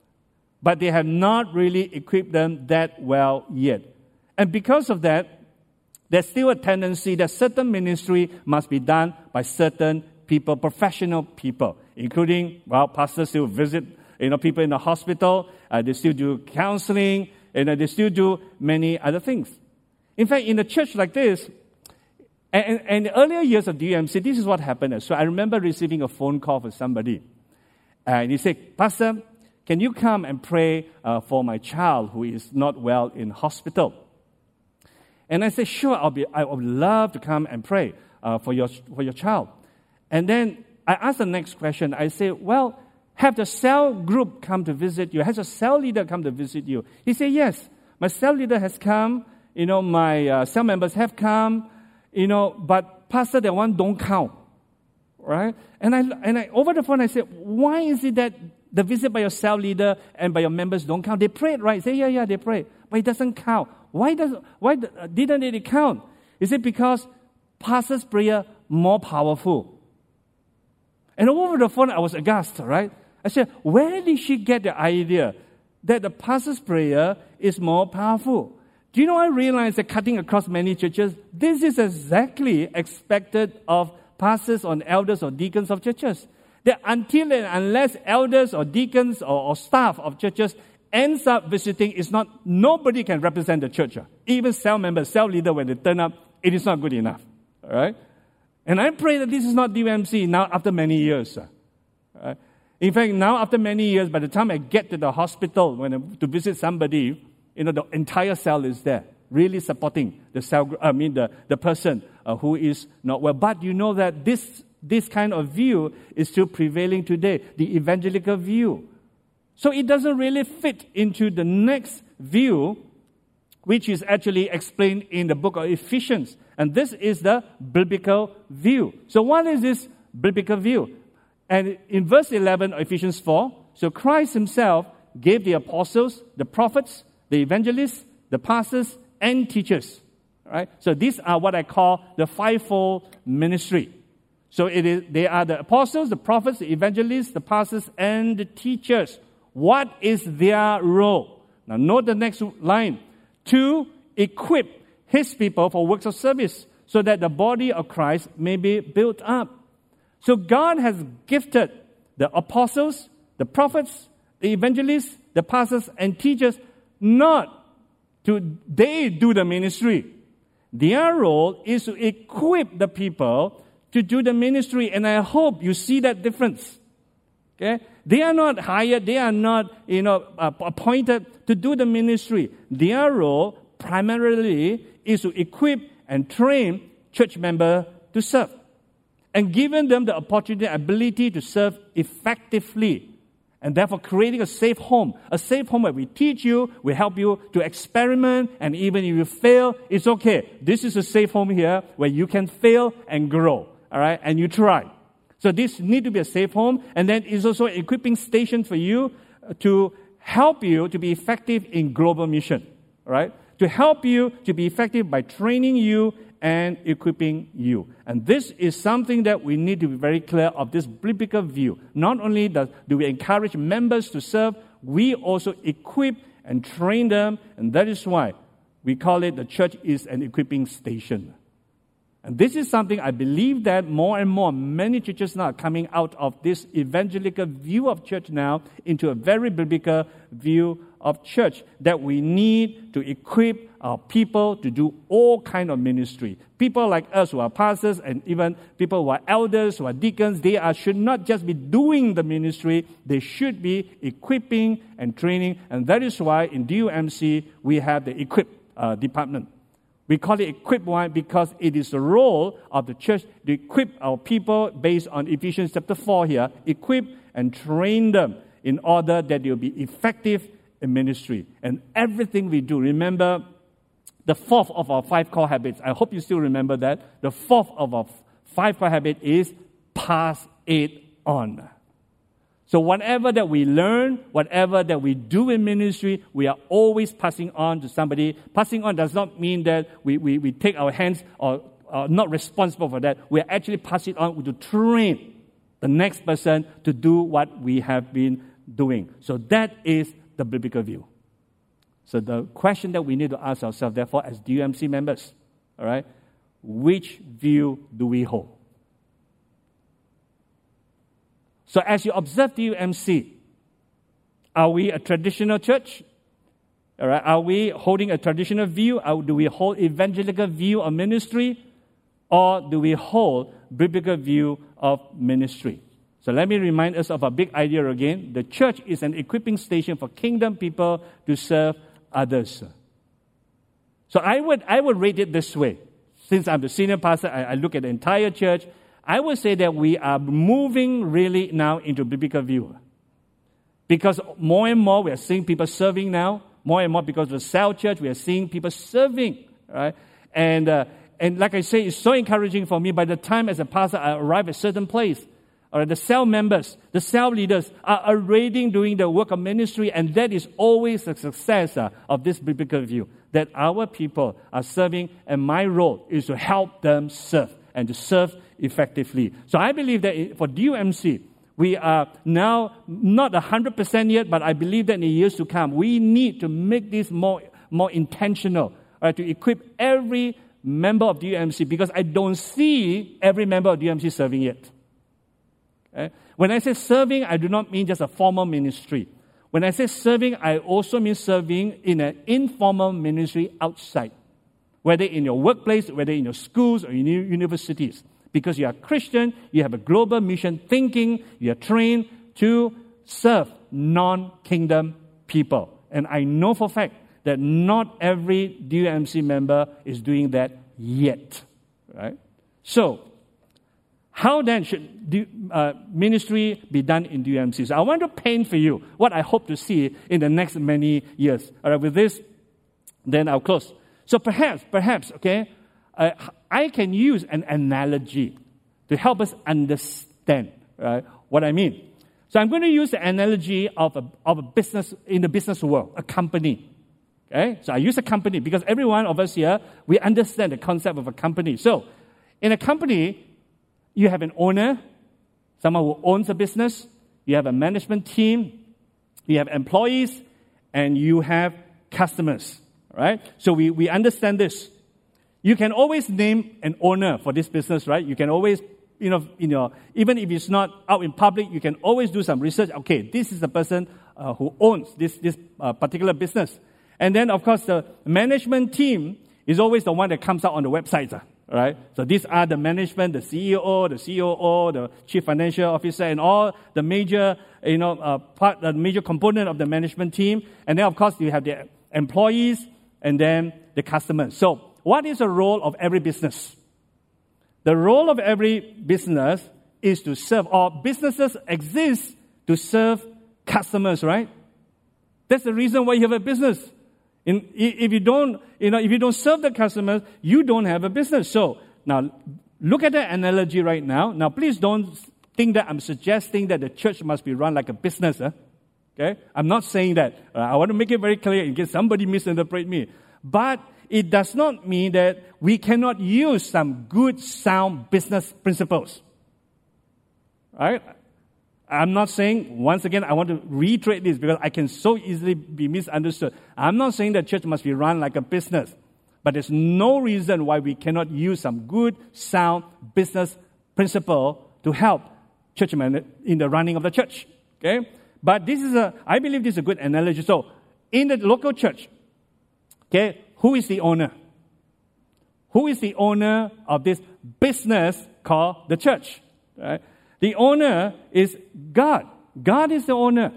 S1: But they have not really equipped them that well yet. And because of that, there's still a tendency that certain ministry must be done by certain people, professional people, including, well, pastors still visit, you know, people in the hospital, uh, they still do counseling, and uh, they still do many other things. In fact, in a church like this, and, and in the earlier years of D U M C, this is what happened. So I remember receiving a phone call from somebody. Uh, and he said, Pastor, can you come and pray uh, for my child who is not well in hospital? And I said, sure, I'll be, I would love to come and pray uh, for your for your child. And then I asked the next question. I said, well, have the cell group come to visit you? Has a cell leader come to visit you? He said, yes, my cell leader has come. You know, my uh, cell members have come, you know, but Pastor, that one don't count, right? And I, and I, over the phone, I said, why is it that the visit by your cell leader and by your members don't count? They prayed, right? Say, yeah, yeah, they prayed, but it doesn't count. Why does, why didn't it count? Is it because Pastor's prayer more powerful? And over the phone, I was aghast, right? I said, where did she get the idea that the pastor's prayer is more powerful? Do you know, I realize that cutting across many churches, this is exactly expected of pastors or elders or deacons of churches. That until and unless elders or deacons or, or staff of churches ends up visiting, it's not, nobody can represent the church. Even cell members, cell leader, when they turn up, it is not good enough. All right? And I pray that this is not D U M C now after many years. All right? In fact, now after many years, by the time I get to the hospital when I, to visit somebody, you know, the entire cell is there, really supporting the cell. I mean, the, the person uh, who is not well. But you know that this this kind of view is still prevailing today, the evangelical view. So it doesn't really fit into the next view, which is actually explained in the book of Ephesians. And this is the biblical view. So what is this biblical view? And in verse eleven of Ephesians four, so Christ himself gave the apostles, the prophets, the evangelists, the pastors, and teachers. Right? So these are what I call the fivefold ministry. So it is, they are the apostles, the prophets, the evangelists, the pastors, and the teachers. What is their role? Now note the next line. To equip his people for works of service, so that the body of Christ may be built up. So God has gifted the apostles, the prophets, the evangelists, the pastors, and teachers not to they do the ministry. Their role is to equip the people to do the ministry, and I hope you see that difference. Okay? They are not hired, they are not, you know, uh, appointed to do the ministry. Their role primarily is to equip and train church members to serve, and giving them the opportunity and ability to serve effectively. And therefore creating a safe home. A safe home where we teach you, we help you to experiment, and even if you fail, it's okay. This is a safe home here where you can fail and grow, all right, and you try. So this need to be a safe home, and then it's also an equipping station for you to help you to be effective in global mission, right? To help you to be effective by training you and equipping you. And this is something that we need to be very clear of, this biblical view. Not only does, do we encourage members to serve, we also equip and train them, and that is why we call it the church is an equipping station. And this is something I believe that more and more, many churches now are coming out of this evangelical view of church now into a very biblical view of church, that we need to equip our people to do all kind of ministry. People like us who are pastors and even people who are elders, who are deacons, they are, should not just be doing the ministry, they should be equipping and training. And that is why in D U M C we have the equip uh, department. We call it equip. Why? Because it is the role of the church to equip our people based on Ephesians chapter four here. Equip and train them in order that they will be effective in ministry. And everything we do, remember the fourth of our five core habits. I hope you still remember that. The fourth of our five core habit is pass it on. So whatever that we learn, whatever that we do in ministry, we are always passing on to somebody. Passing on does not mean that we, we, we take our hands or are not responsible for that. We are actually passing on to train the next person to do what we have been doing. So that is the biblical view. So the question that we need to ask ourselves, therefore, as D U M C members, all right, which view do we hold? So as you observe D U M C, are we a traditional church? All right, are we holding a traditional view? Or do we hold evangelical view of ministry? Or do we hold biblical view of ministry? So let me remind us of a big idea again. The church is an equipping station for kingdom people to serve others. So I would I would rate it this way. Since I'm the senior pastor, I, I look at the entire church. I would say that we are moving really now into biblical view. Because more and more we are seeing people serving now. More and more because of the cell church, we are seeing people serving. Right? And, uh, and like I say, it's so encouraging for me. By the time as a pastor I arrive at a certain place, or the cell members, the cell leaders are already doing the work of ministry, and that is always the success uh, of this biblical view, that our people are serving, and my role is to help them serve and to serve effectively. So I believe that for D U M C, we are now not one hundred percent yet, but I believe that in the years to come, we need to make this more, more intentional, right, to equip every member of D U M C, because I don't see every member of D U M C serving yet. Okay? When I say serving, I do not mean just a formal ministry. When I say serving, I also mean serving in an informal ministry outside, whether in your workplace, whether in your schools or in your universities. Because you are Christian, you have a global mission thinking, you are trained to serve non-kingdom people. And I know for a fact that not every D U M C member is doing that yet. Right? So, how then should do, uh, ministry be done in D U M C? So I want to paint for you what I hope to see in the next many years. All right, with this, then I'll close. So perhaps, perhaps, okay, uh, I can use an analogy to help us understand, right, what I mean. So I'm going to use the analogy of a, of a business, in the business world, a company. Okay? So I use a company because every one of us here, we understand the concept of a company. So in a company, you have an owner, someone who owns a business, you have a management team, you have employees, and you have customers. Right? So we, we understand this. You can always name an owner for this business, right? You can always, you know, you know, even if it's not out in public, you can always do some research. Okay, this is the person uh, who owns this, this uh, particular business. And then, of course, the management team is always the one that comes out on the websites, uh, right? So these are the management, the C E O, the C O O, the chief financial officer, and all the major, you know, uh, part, the major component of the management team. And then, of course, you have the employees, and then the customers. So what is the role of every business? The role of every business is to serve, or businesses exist to serve customers, right? That's the reason why you have a business. In, if you don't, you know, if you don't serve the customers, you don't have a business. So now, look at the analogy right now. Now, please don't think that I'm suggesting that the church must be run like a business. Huh? Okay? I'm not saying that. Uh, I want to make it very clear in case somebody misinterpret me. But it does not mean that we cannot use some good, sound business principles. Right? I'm not saying, once again, I want to reiterate this because I can so easily be misunderstood. I'm not saying that church must be run like a business. But there's no reason why we cannot use some good, sound business principle to help churchmen in the running of the church. Okay? But this is a, I believe this is a good analogy. So, in the local church, okay, who is the owner? Who is the owner of this business called the church? Right? The owner is God. God is the owner.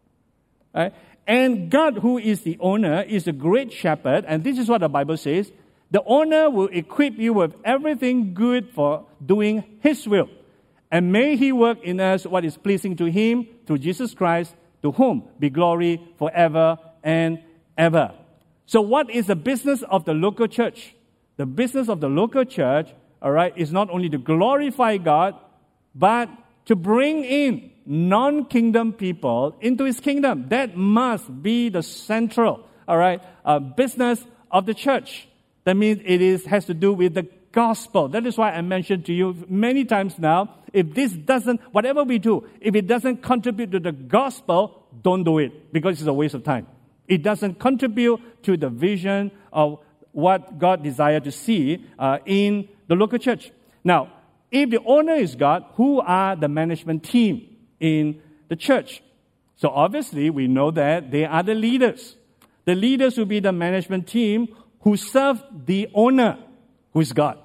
S1: Right? And God, who is the owner, is the great shepherd. And this is what the Bible says. The owner will equip you with everything good for doing His will. And may He work in us what is pleasing to Him through Jesus Christ, to whom be glory forever and ever. So what is the business of the local church? The business of the local church, all right, is not only to glorify God, but to bring in non-kingdom people into His kingdom. That must be the central, all right, uh, business of the church. That means it is has to do with the gospel. That is why I mentioned to you many times now, if this doesn't, whatever we do, if it doesn't contribute to the gospel, don't do it, because it's a waste of time. It doesn't contribute to the vision of what God desired to see uh, in the local church. Now, if the owner is God, who are the management team in the church? So obviously, we know that they are the leaders. The leaders will be the management team who serve the owner, who is God.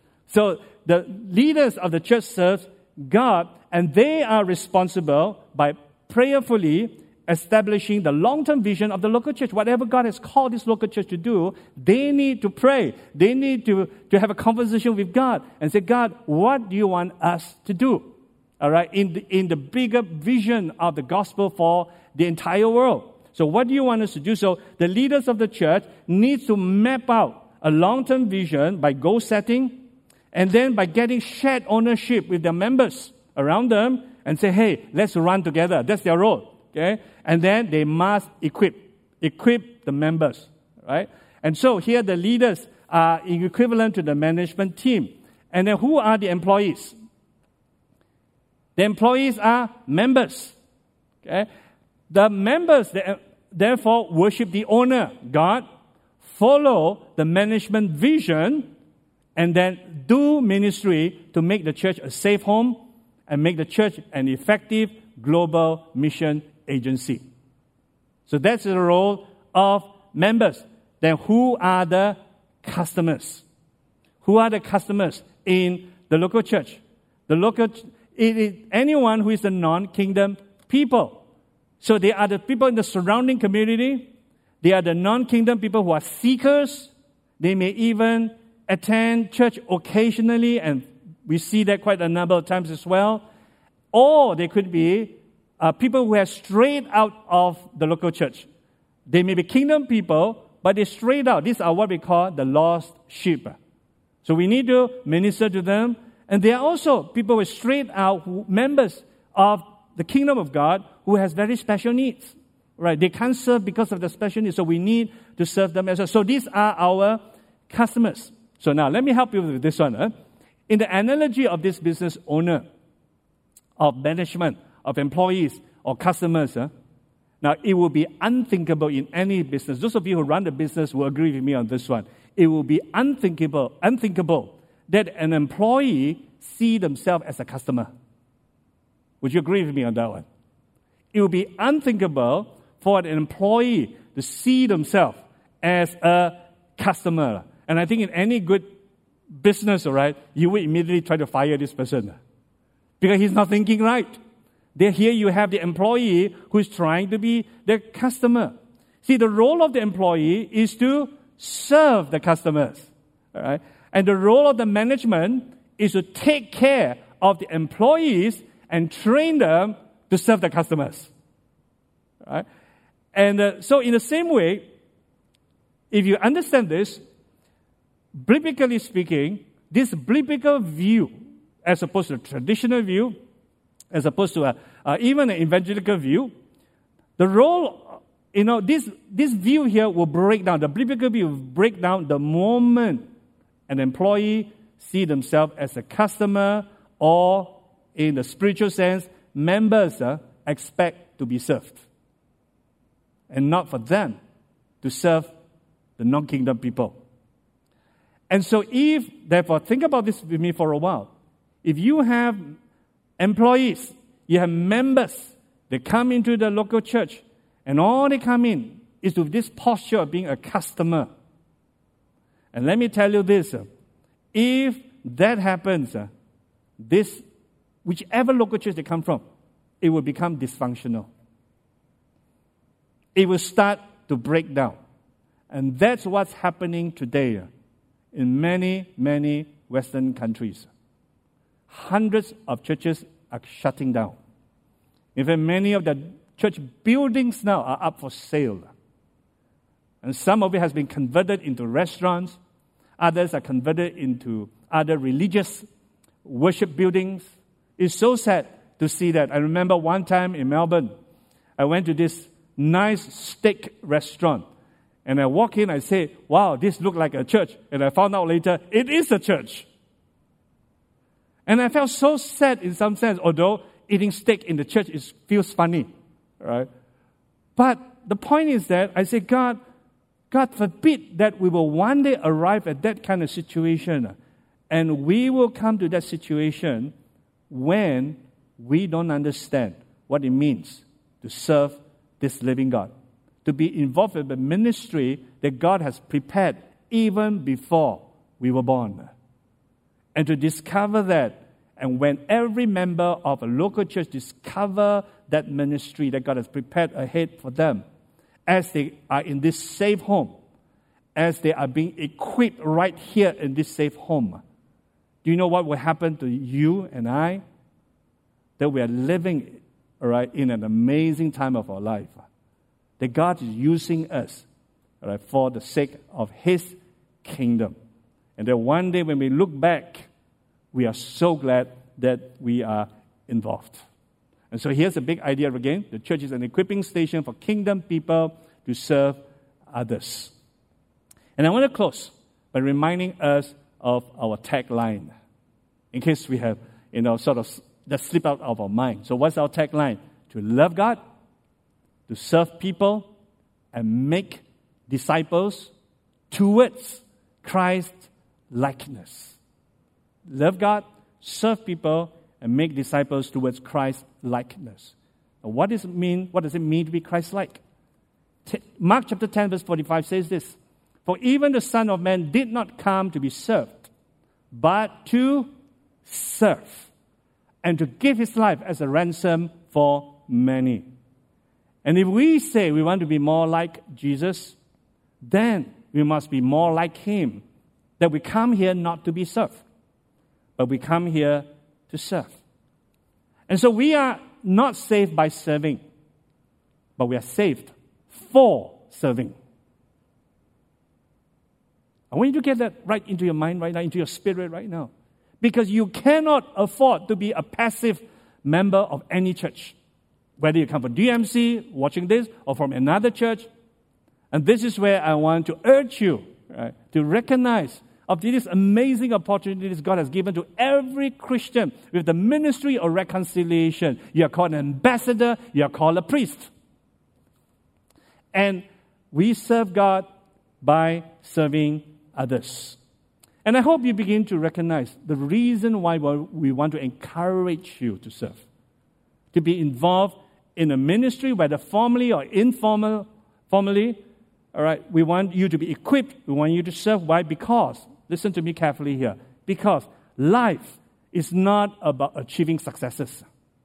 S1: So the leaders of the church serve God, and they are responsible by prayerfully establishing the long-term vision of the local church. Whatever God has called this local church to do, they need to pray. They need to, to have a conversation with God and say, God, what do you want us to do? All right, in the, in the bigger vision of the gospel for the entire world. So what do you want us to do? So the leaders of the church need to map out a long-term vision by goal setting, and then by getting shared ownership with their members around them and say, hey, let's run together. That's their role. Okay? And then they must equip, equip the members, right? And so here the leaders are equivalent to the management team. And then who are the employees? The employees are members, okay? The members, they, therefore, worship the owner, God, follow the management vision, and then do ministry to make the church a safe home and make the church an effective global mission agency. So that's the role of members. Then who are the customers? Who are the customers in the local church? The local, it is anyone who is a non-kingdom people. So they are the people in the surrounding community. They are the non-kingdom people who are seekers. They may even attend church occasionally, and we see that quite a number of times as well. Or they could be uh, people who have strayed out of the local church. They may be kingdom people, but they strayed out. These are what we call the lost sheep. So we need to minister to them. And there are also people who are strayed out, who, members of the kingdom of God, who has very special needs. Right? They can't serve because of the special needs, so we need to serve them as well. So these are our customers. So now, let me help you with this one. Huh? In the analogy of this business owner, of management, of employees, or customers, huh? Now, it will be unthinkable in any business. Those of you who run the business will agree with me on this one. It will be unthinkable, unthinkable that an employee see themselves as a customer. Would you agree with me on that one? It will be unthinkable for an employee to see themselves as a customer. And I think in any good business, all right, you will immediately try to fire this person because he's not thinking right. There, here you have the employee who is trying to be the customer. See, the role of the employee is to serve the customers, all right? And the role of the management is to take care of the employees and train them to serve the customers, all right? And uh, so in the same way, if you understand this, biblically speaking, this biblical view, as opposed to a traditional view, as opposed to a, uh, even an evangelical view, The role, you know, this, this view here will break down, the biblical view will break down the moment an employee see themselves as a customer, or in the spiritual sense, members uh, expect to be served. And not for them to serve the non-kingdom people. And so if, therefore, think about this with me for a while. If you have employees, you have members, they come into the local church, and all they come in is with this posture of being a customer. And let me tell you this, uh, if that happens, uh, this, whichever local church they come from, it will become dysfunctional. It will start to break down. And that's what's happening today uh, in many, many Western countries. Hundreds of churches are shutting down. In fact, many of the church buildings now are up for sale. And some of it has been converted into restaurants. Others are converted into other religious worship buildings. It's so sad to see that. I remember one time in Melbourne, I went to this nice steak restaurant. And I walk in, I say, wow, this looks like a church. And I found out later, it is a church. And I felt so sad in some sense, although eating steak in the church is, feels funny, right? But the point is that I say, God, God forbid that we will one day arrive at that kind of situation. And we will come to that situation when we don't understand what it means to serve this living God, to be involved in the ministry that God has prepared even before we were born. And to discover that, and when every member of a local church discover that ministry that God has prepared ahead for them, as they are in this safe home, as they are being equipped right here in this safe home, do you know what will happen to you and I? That we are living, all right, in an amazing time of our life. That God is using us, all right, for the sake of His kingdom. And that one day when we look back, we are so glad that we are involved. And so here's the big idea again. The church is an equipping station for kingdom people to serve others. And I want to close by reminding us of our tagline, in case we have, you know, sort of that slip out of our mind. So what's our tagline? To love God, to serve people, and make disciples towards Christ's likeness. Love God, serve people, and make disciples towards Christ's likeness. Now, what does it mean? What does it mean to be Christ-like? T- Mark chapter ten, verse forty-five says this: For even the Son of Man did not come to be served, but to serve, and to give His life as a ransom for many. And if we say we want to be more like Jesus, then we must be more like Him. That we come here not to be served, but we come here to serve. And so we are not saved by serving, but we are saved for serving. I want you to get that right into your mind right now, into your spirit right now. Because you cannot afford to be a passive member of any church. Whether you come from D M C, watching this, or from another church. And this is where I want to urge you, right, to recognize of these amazing opportunities God has given to every Christian with the ministry of reconciliation. You are called an ambassador, you are called a priest. And we serve God by serving others. And I hope you begin to recognize the reason why we want to encourage you to serve. To be involved in a ministry, whether formally or informal, formally. All right, we want you to be equipped. We want you to serve. Why? Because, listen to me carefully here, because life is not about achieving successes.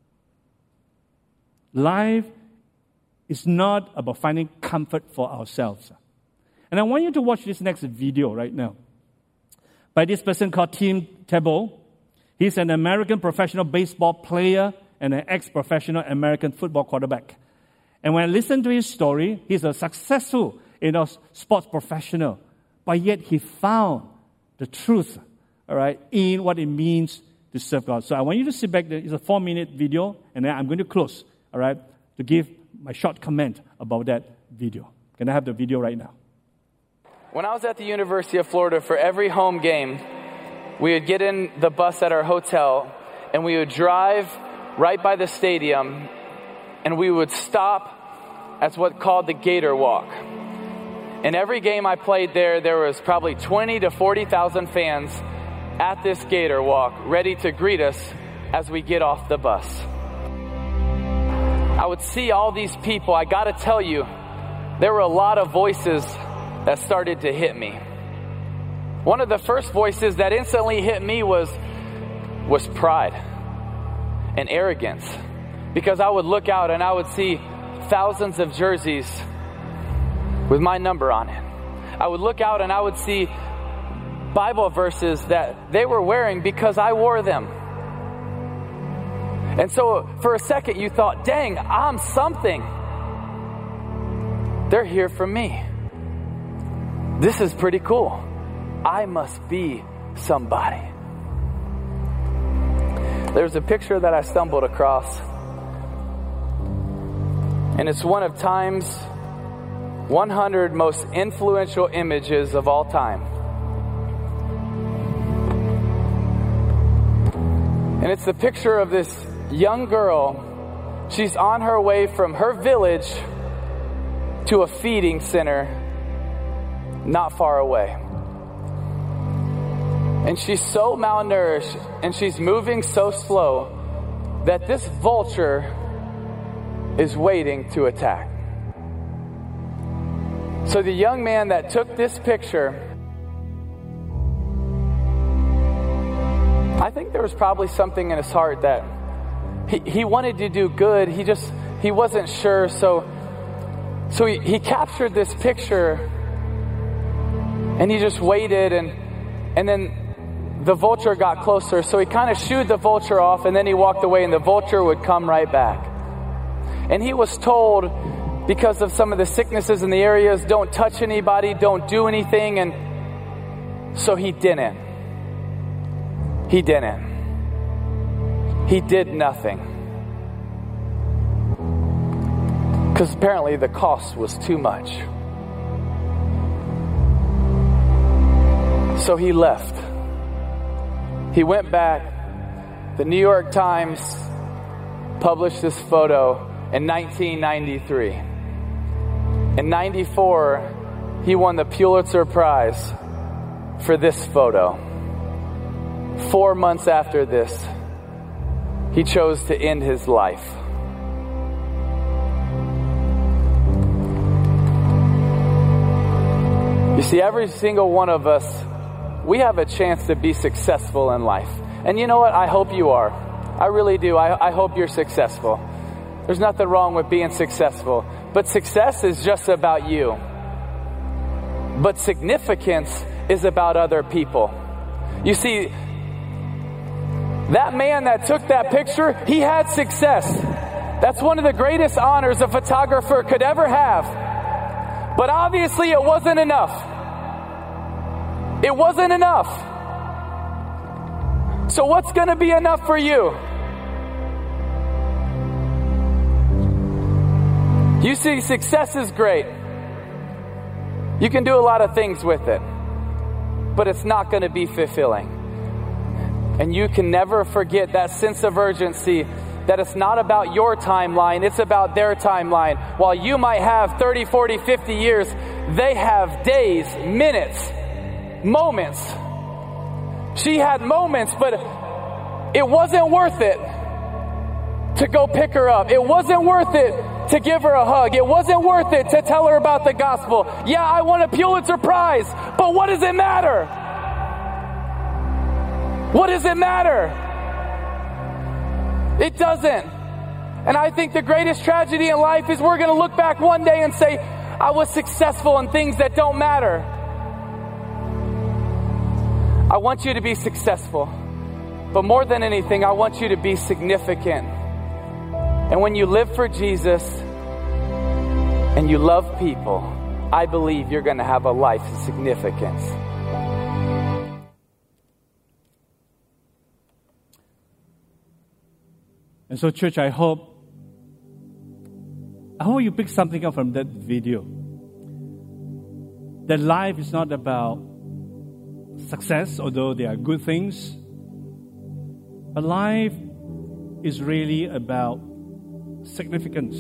S1: Life is not about finding comfort for ourselves. And I want you to watch this next video right now by this person called Tim Tebow. He's an American professional baseball player and an ex-professional American football quarterback. And when I listen to his story, he's a successful, you know, sports professional, but yet he found the truth, all right, in what it means to serve God. So I want you to sit back there. It's a four-minute video, and then I'm going to close, all right, to give my short comment about that video. Can I have the video right now?
S2: When I was at the University of Florida, for every home game, we would get in the bus at our hotel, and we would drive right by the stadium, and we would stop at what's called the Gator Walk. And every game I played there, there was probably twenty to forty thousand fans at this Gator Walk, ready to greet us as we get off the bus. I would see all these people. I got to tell you, there were a lot of voices that started to hit me. One of the first voices that instantly hit me was, was pride and arrogance. Because I would look out and I would see thousands of jerseys with my number on it. I would look out and I would see Bible verses that they were wearing because I wore them. And so for a second you thought, dang, I'm something. They're here for me. This is pretty cool. I must be somebody. There's a picture that I stumbled across, and it's one of Time's one hundred most influential images of all time. And it's the picture of this young girl. She's on her way from her village to a feeding center not far away. And she's so malnourished and she's moving so slow that this vulture is waiting to attack. So the young man that took this picture, I think there was probably something in his heart that he, he wanted to do good. He just, he wasn't sure. So, so he, he captured this picture and he just waited, and, and then the vulture got closer. So he kind of shooed the vulture off, and then he walked away, and the vulture would come right back. And he was told, because of some of the sicknesses in the areas, don't touch anybody, don't do anything. And so he didn't. He didn't. He did nothing. Because apparently the cost was too much. So he left. He went back. The New York Times published this photo in nineteen ninety-three. In ninety-four, he won the Pulitzer Prize for this photo. Four months after this, he chose to end his life. You see, every single one of us, we have a chance to be successful in life. And you know what? I hope you are. I really do. I, I hope you're successful. There's nothing wrong with being successful. But success is just about you. But significance is about other people. You see, that man that took that picture, he had success. That's one of the greatest honors a photographer could ever have. But obviously it wasn't enough. It wasn't enough. So what's going to be enough for you? You see, success is great. You can do a lot of things with it, but it's not going to be fulfilling. And you can never forget that sense of urgency, that it's not about your timeline, it's about their timeline. While you might have thirty, forty, fifty years, they have days, minutes, moments. She had moments, but it wasn't worth it to go pick her up. It wasn't worth it to give her a hug. It wasn't worth it to tell her about the gospel. Yeah, I won a Pulitzer Prize, but what does it matter? What does it matter? It doesn't. And I think the greatest tragedy in life is we're going to look back one day and say, I was successful in things that don't matter. I want you to be successful. But more than anything, I want you to be significant. And when you live for Jesus and you love people, I believe you're going to have a life of significance.
S1: And so, church, I hope I hope you pick something up from that video. That life is not about success, although there are good things. But life is really about significance.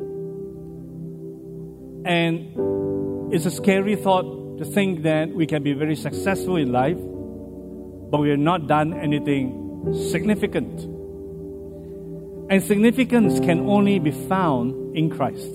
S1: And it's a scary thought to think that we can be very successful in life, but we have not done anything significant. And significance can only be found in Christ.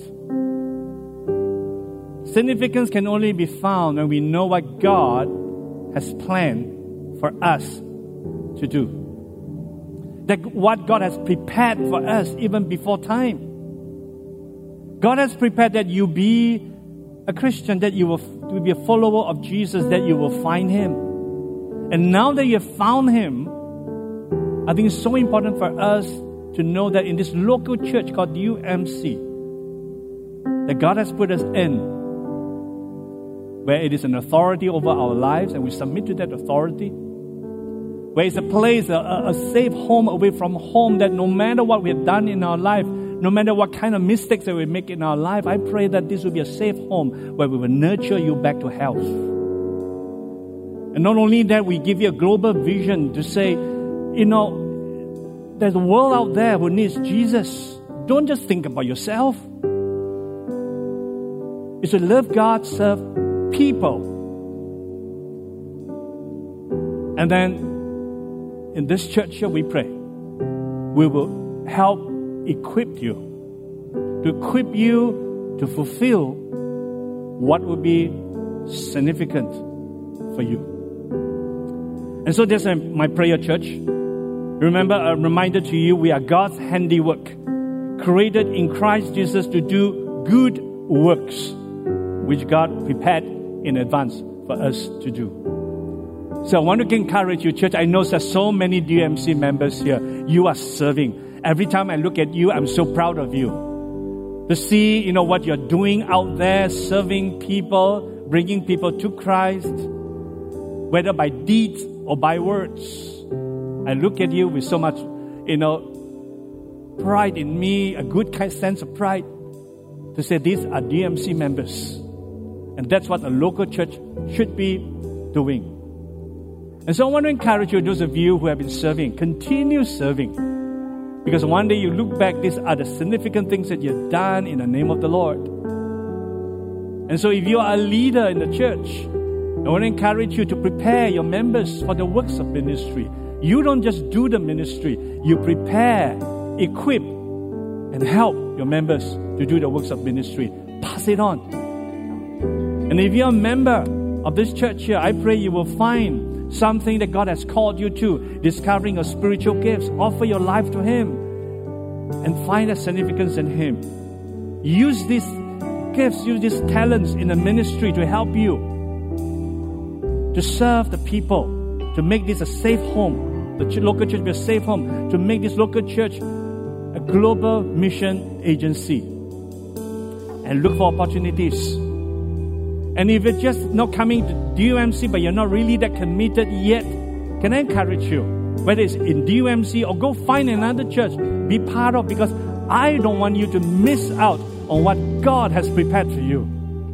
S1: Significance can only be found when we know what God has planned for us to do. That what God has prepared for us even before time. God has prepared that you be a Christian, that you will, will be a follower of Jesus, that you will find Him. And now that you have found Him, I think it's so important for us to know that in this local church called U M C, that God has put us in, where it is an authority over our lives and we submit to that authority, where it's a place, a, a safe home away from home, that no matter what we have done in our life, no matter what kind of mistakes that we make in our life, I pray that this will be a safe home where we will nurture you back to health. And not only that, we give you a global vision to say, you know, there's a world out there who needs Jesus. Don't just think about yourself. You should love God, serve people. And then in this church here, we pray, we will help equip you, to equip you to fulfill what will be significant for you. And so that's my prayer, church. Remember, a reminder to you, we are God's handiwork, created in Christ Jesus to do good works, which God prepared in advance for us to do. So I want to encourage you, church. I know there's so many D U M C members here. You are serving. Every time I look at you, I'm so proud of you. To see, you know, what you're doing out there, serving people, bringing people to Christ, whether by deeds or by words. I look at you with so much, you know, pride in me, a good kind sense of pride, to say these are D M C members. And that's what a local church should be doing. And so I want to encourage you, those of you who have been serving, continue serving. Because one day you look back, these are the significant things that you've done in the name of the Lord. And so if you are a leader in the church, I want to encourage you to prepare your members for the works of ministry. You don't just do the ministry, you prepare, equip, and help your members to do the works of ministry. Pass it on. And if you're a member of this church here, I pray you will find something that God has called you to, discovering your spiritual gifts. Offer your life to Him and find a significance in Him. Use these gifts, use these talents in the ministry to help you to serve the people, to make this a safe home, the local church be a safe home, to make this local church a global mission agency. And look for opportunities. And if you're just not coming to D U M C, but you're not really that committed yet, can I encourage you, whether it's in D U M C or go find another church, be part of, because I don't want you to miss out on what God has prepared for you.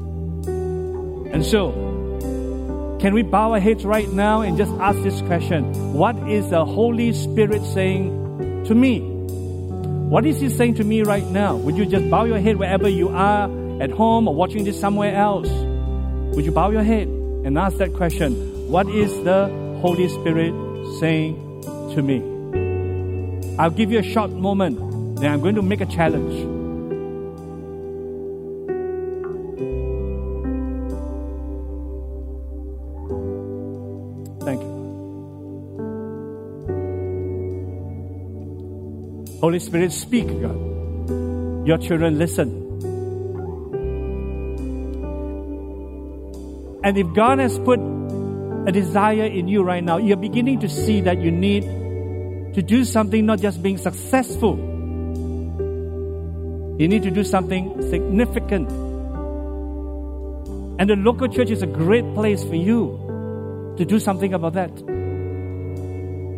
S1: And so, can we bow our heads right now and just ask this question? What is the Holy Spirit saying to me? What is He saying to me right now? Would you just bow your head wherever you are, at home or watching this somewhere else? Would you bow your head and ask that question? What is the Holy Spirit saying to me? I'll give you a short moment. Then I'm going to make a challenge. Thank you. Holy Spirit, speak, God. Your children listen. And if God has put a desire in you right now, you're beginning to see that you need to do something, not just being successful. You need to do something significant. And the local church is a great place for you to do something about that.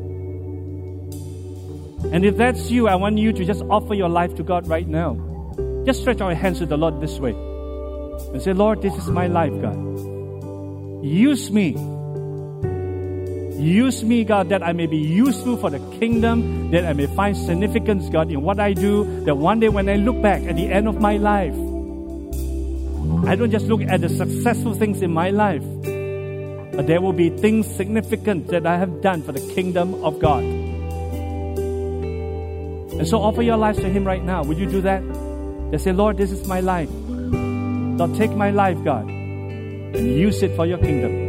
S1: And if that's you, I want you to just offer your life to God right now. just stretch our hands to the Lord this way and say, Lord, this is my life, God. Use me. Use me, God, that I may be useful for the kingdom, that I may find significance, God, in what I do, that one day when I look back at the end of my life, I don't just look at the successful things in my life, but there will be things significant that I have done for the kingdom of God. And so offer your lives to Him right now. Would you do that? Just say, Lord, this is my life. Lord, take my life, God, and use it for your kingdom.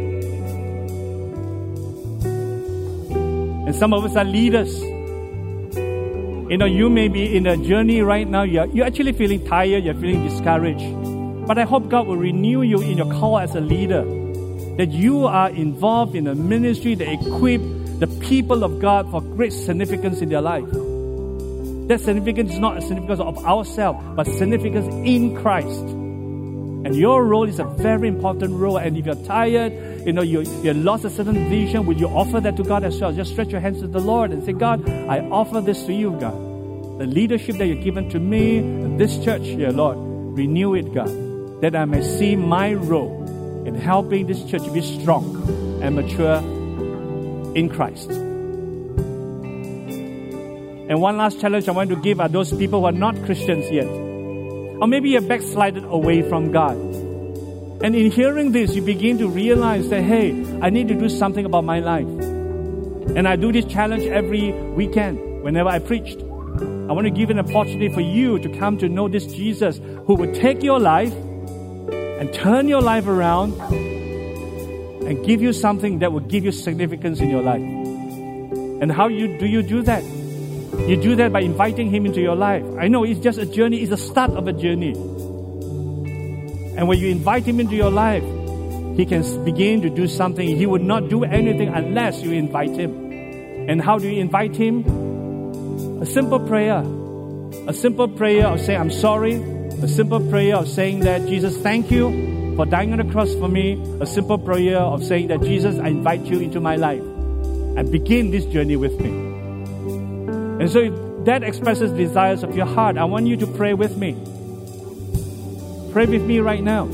S1: And some of us are leaders. You know, you may be in a journey right now. You're, you're actually feeling tired. You're feeling discouraged. But I hope God will renew you in your call as a leader. That you are involved in a ministry that equip the people of God for great significance in their life. That significance is not a significance of ourselves, but significance in Christ. And your role is a very important role. And if you're tired, you know, you, you lost a certain vision, would you offer that to God as well? Just stretch your hands to the Lord and say, God, I offer this to you, God. The leadership that you've given to me, and this church here, Lord, renew it, God, that I may see my role in helping this church be strong and mature in Christ. And one last challenge I want to give are those people who are not Christians yet. Or maybe you're backslided away from God. And in hearing this, you begin to realize that, hey, I need to do something about my life. And I do this challenge every weekend whenever I preached. I want to give an opportunity for you to come to know this Jesus who will take your life and turn your life around and give you something that will give you significance in your life. And how you do you do that? You do that by inviting Him into your life. I know it's just a journey. It's the start of a journey. And when you invite Him into your life, He can begin to do something. He would not do anything unless you invite Him. And how do you invite Him? A simple prayer. A simple prayer of saying, I'm sorry. A simple prayer of saying that, Jesus, thank you for dying on the cross for me. A simple prayer of saying that, Jesus, I invite you into my life and begin this journey with me. And so if that expresses desires of your heart, I want you to pray with me. Pray with me right now.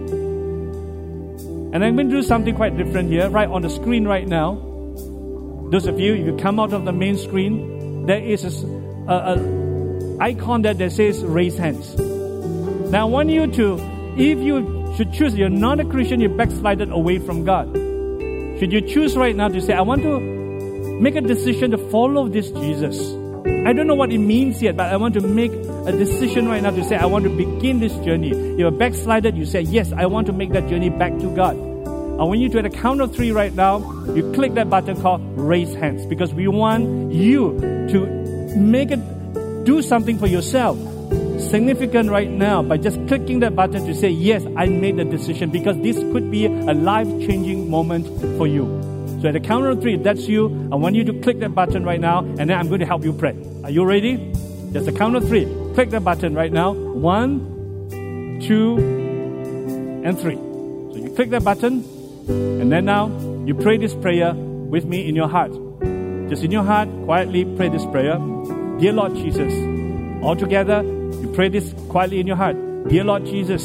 S1: And I'm going to do something quite different here, right on the screen right now. Those of you, if you come out of the main screen, there is a, a, a icon that, that says raise hands. Now I want you to, if you should choose, you're not a Christian, you're backslided away from God. Should you choose right now to say, I want to make a decision to follow this Jesus. I don't know what it means yet, but I want to make a decision right now to say, I want to begin this journey. You're backslided, you say, yes, I want to make that journey back to God. I want you to, at the count of three right now, you click that button called raise hands, because we want you to make it, do something for yourself significant right now by just clicking that button to say, yes, I made the decision, because this could be a life-changing moment for you. So at the count of three, if that's you, I want you to click that button right now, and then I'm going to help you pray. Are you ready? Just the count of three. Click that button right now. One, two, and three. So you click that button, and then now you pray this prayer with me in your heart. Just in your heart, quietly pray this prayer. Dear Lord Jesus, all together, you pray this quietly in your heart. Dear Lord Jesus,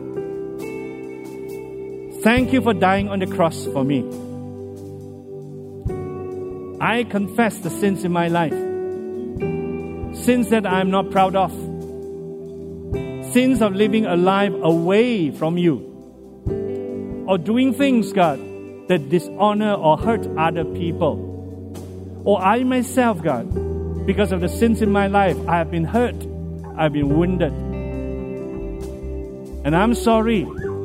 S1: thank you for dying on the cross for me. I confess the sins in my life. Sins that I am not proud of. Sins of living a life away from you. Or doing things, God, that dishonor or hurt other people. Or I myself, God, because of the sins in my life, I have been hurt. I've been wounded. And I'm sorry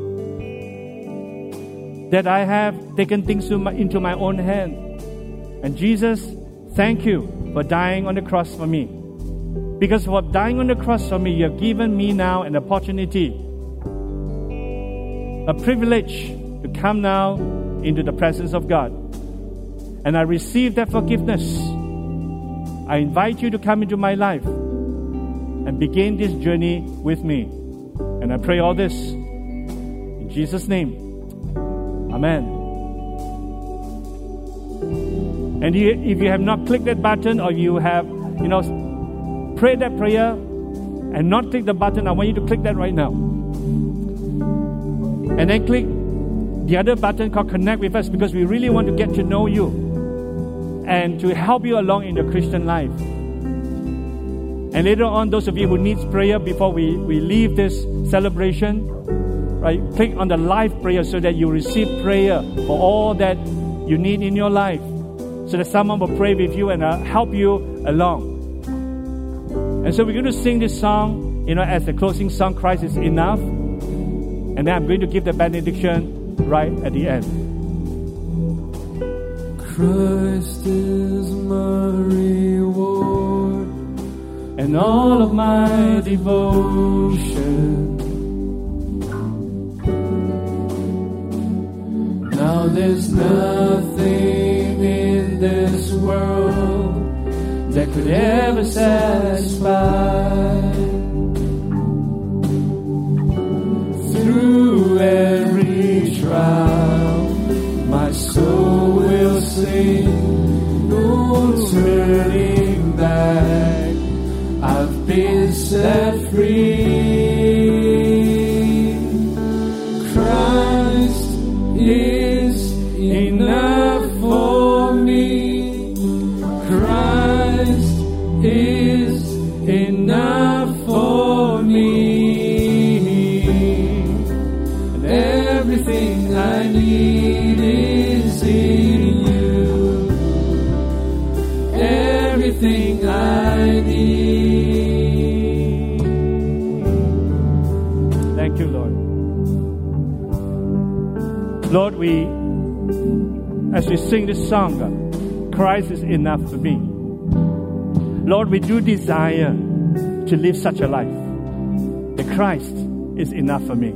S1: that I have taken things into my own hand. And Jesus, thank you for dying on the cross for me. Because for dying on the cross for me, you have given me now an opportunity, a privilege to come now into the presence of God. And I receive that forgiveness. I invite you to come into my life and begin this journey with me. And I pray all this in Jesus' name. Amen. And if you have not clicked that button, or you have, you know, prayed that prayer and not click the button, I want you to click that right now. And then click the other button called Connect with Us, because we really want to get to know you and to help you along in your Christian life. And later on, those of you who need prayer before we, we leave this celebration, right, click on the live prayer so that you receive prayer for all that you need in your life, so that someone will pray with you and uh, help you along. And so we're going to sing this song, you know, as the closing song, Christ is Enough. And then I'm going to give the benediction right at the end.
S3: Christ is my reward
S1: and all of my devotion.
S3: Now there's nothing in this world that could ever satisfy. Through every trial, my soul will sing, no turning back. I've been set free. Christ is enough for me. Christ is enough for me. And everything I need is in you. Everything I need.
S1: Thank you, Lord. Lord, we, as we sing this song, God, Christ is enough for me. Lord, we do desire to live such a life that Christ is enough for me.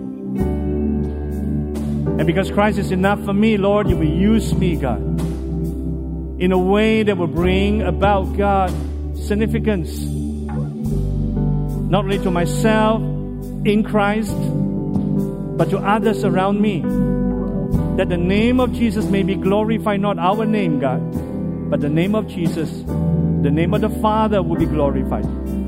S1: And because Christ is enough for me, Lord, you will use me, God, in a way that will bring about, God, significance, not only to myself in Christ, but to others around me. That the name of Jesus may be glorified, not our name, God, but the name of Jesus, the name of the Father will be glorified.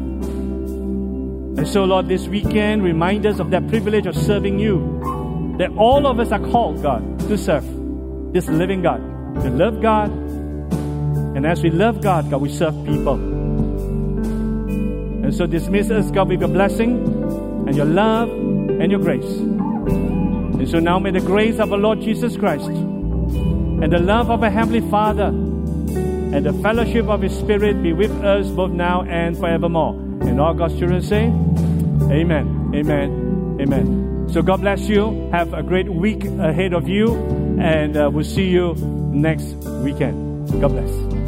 S1: And so, Lord, this weekend, remind us of that privilege of serving you, that all of us are called, God, to serve this living God, to love God. And as we love God, God, we serve people. And so dismiss us, God, with your blessing and your love and your grace. And so now may the grace of our Lord Jesus Christ and the love of our Heavenly Father and the fellowship of His Spirit be with us both now and forevermore. And all God's children say, Amen, Amen, Amen. So God bless you. Have a great week ahead of you. And uh, we'll see you next weekend. God bless.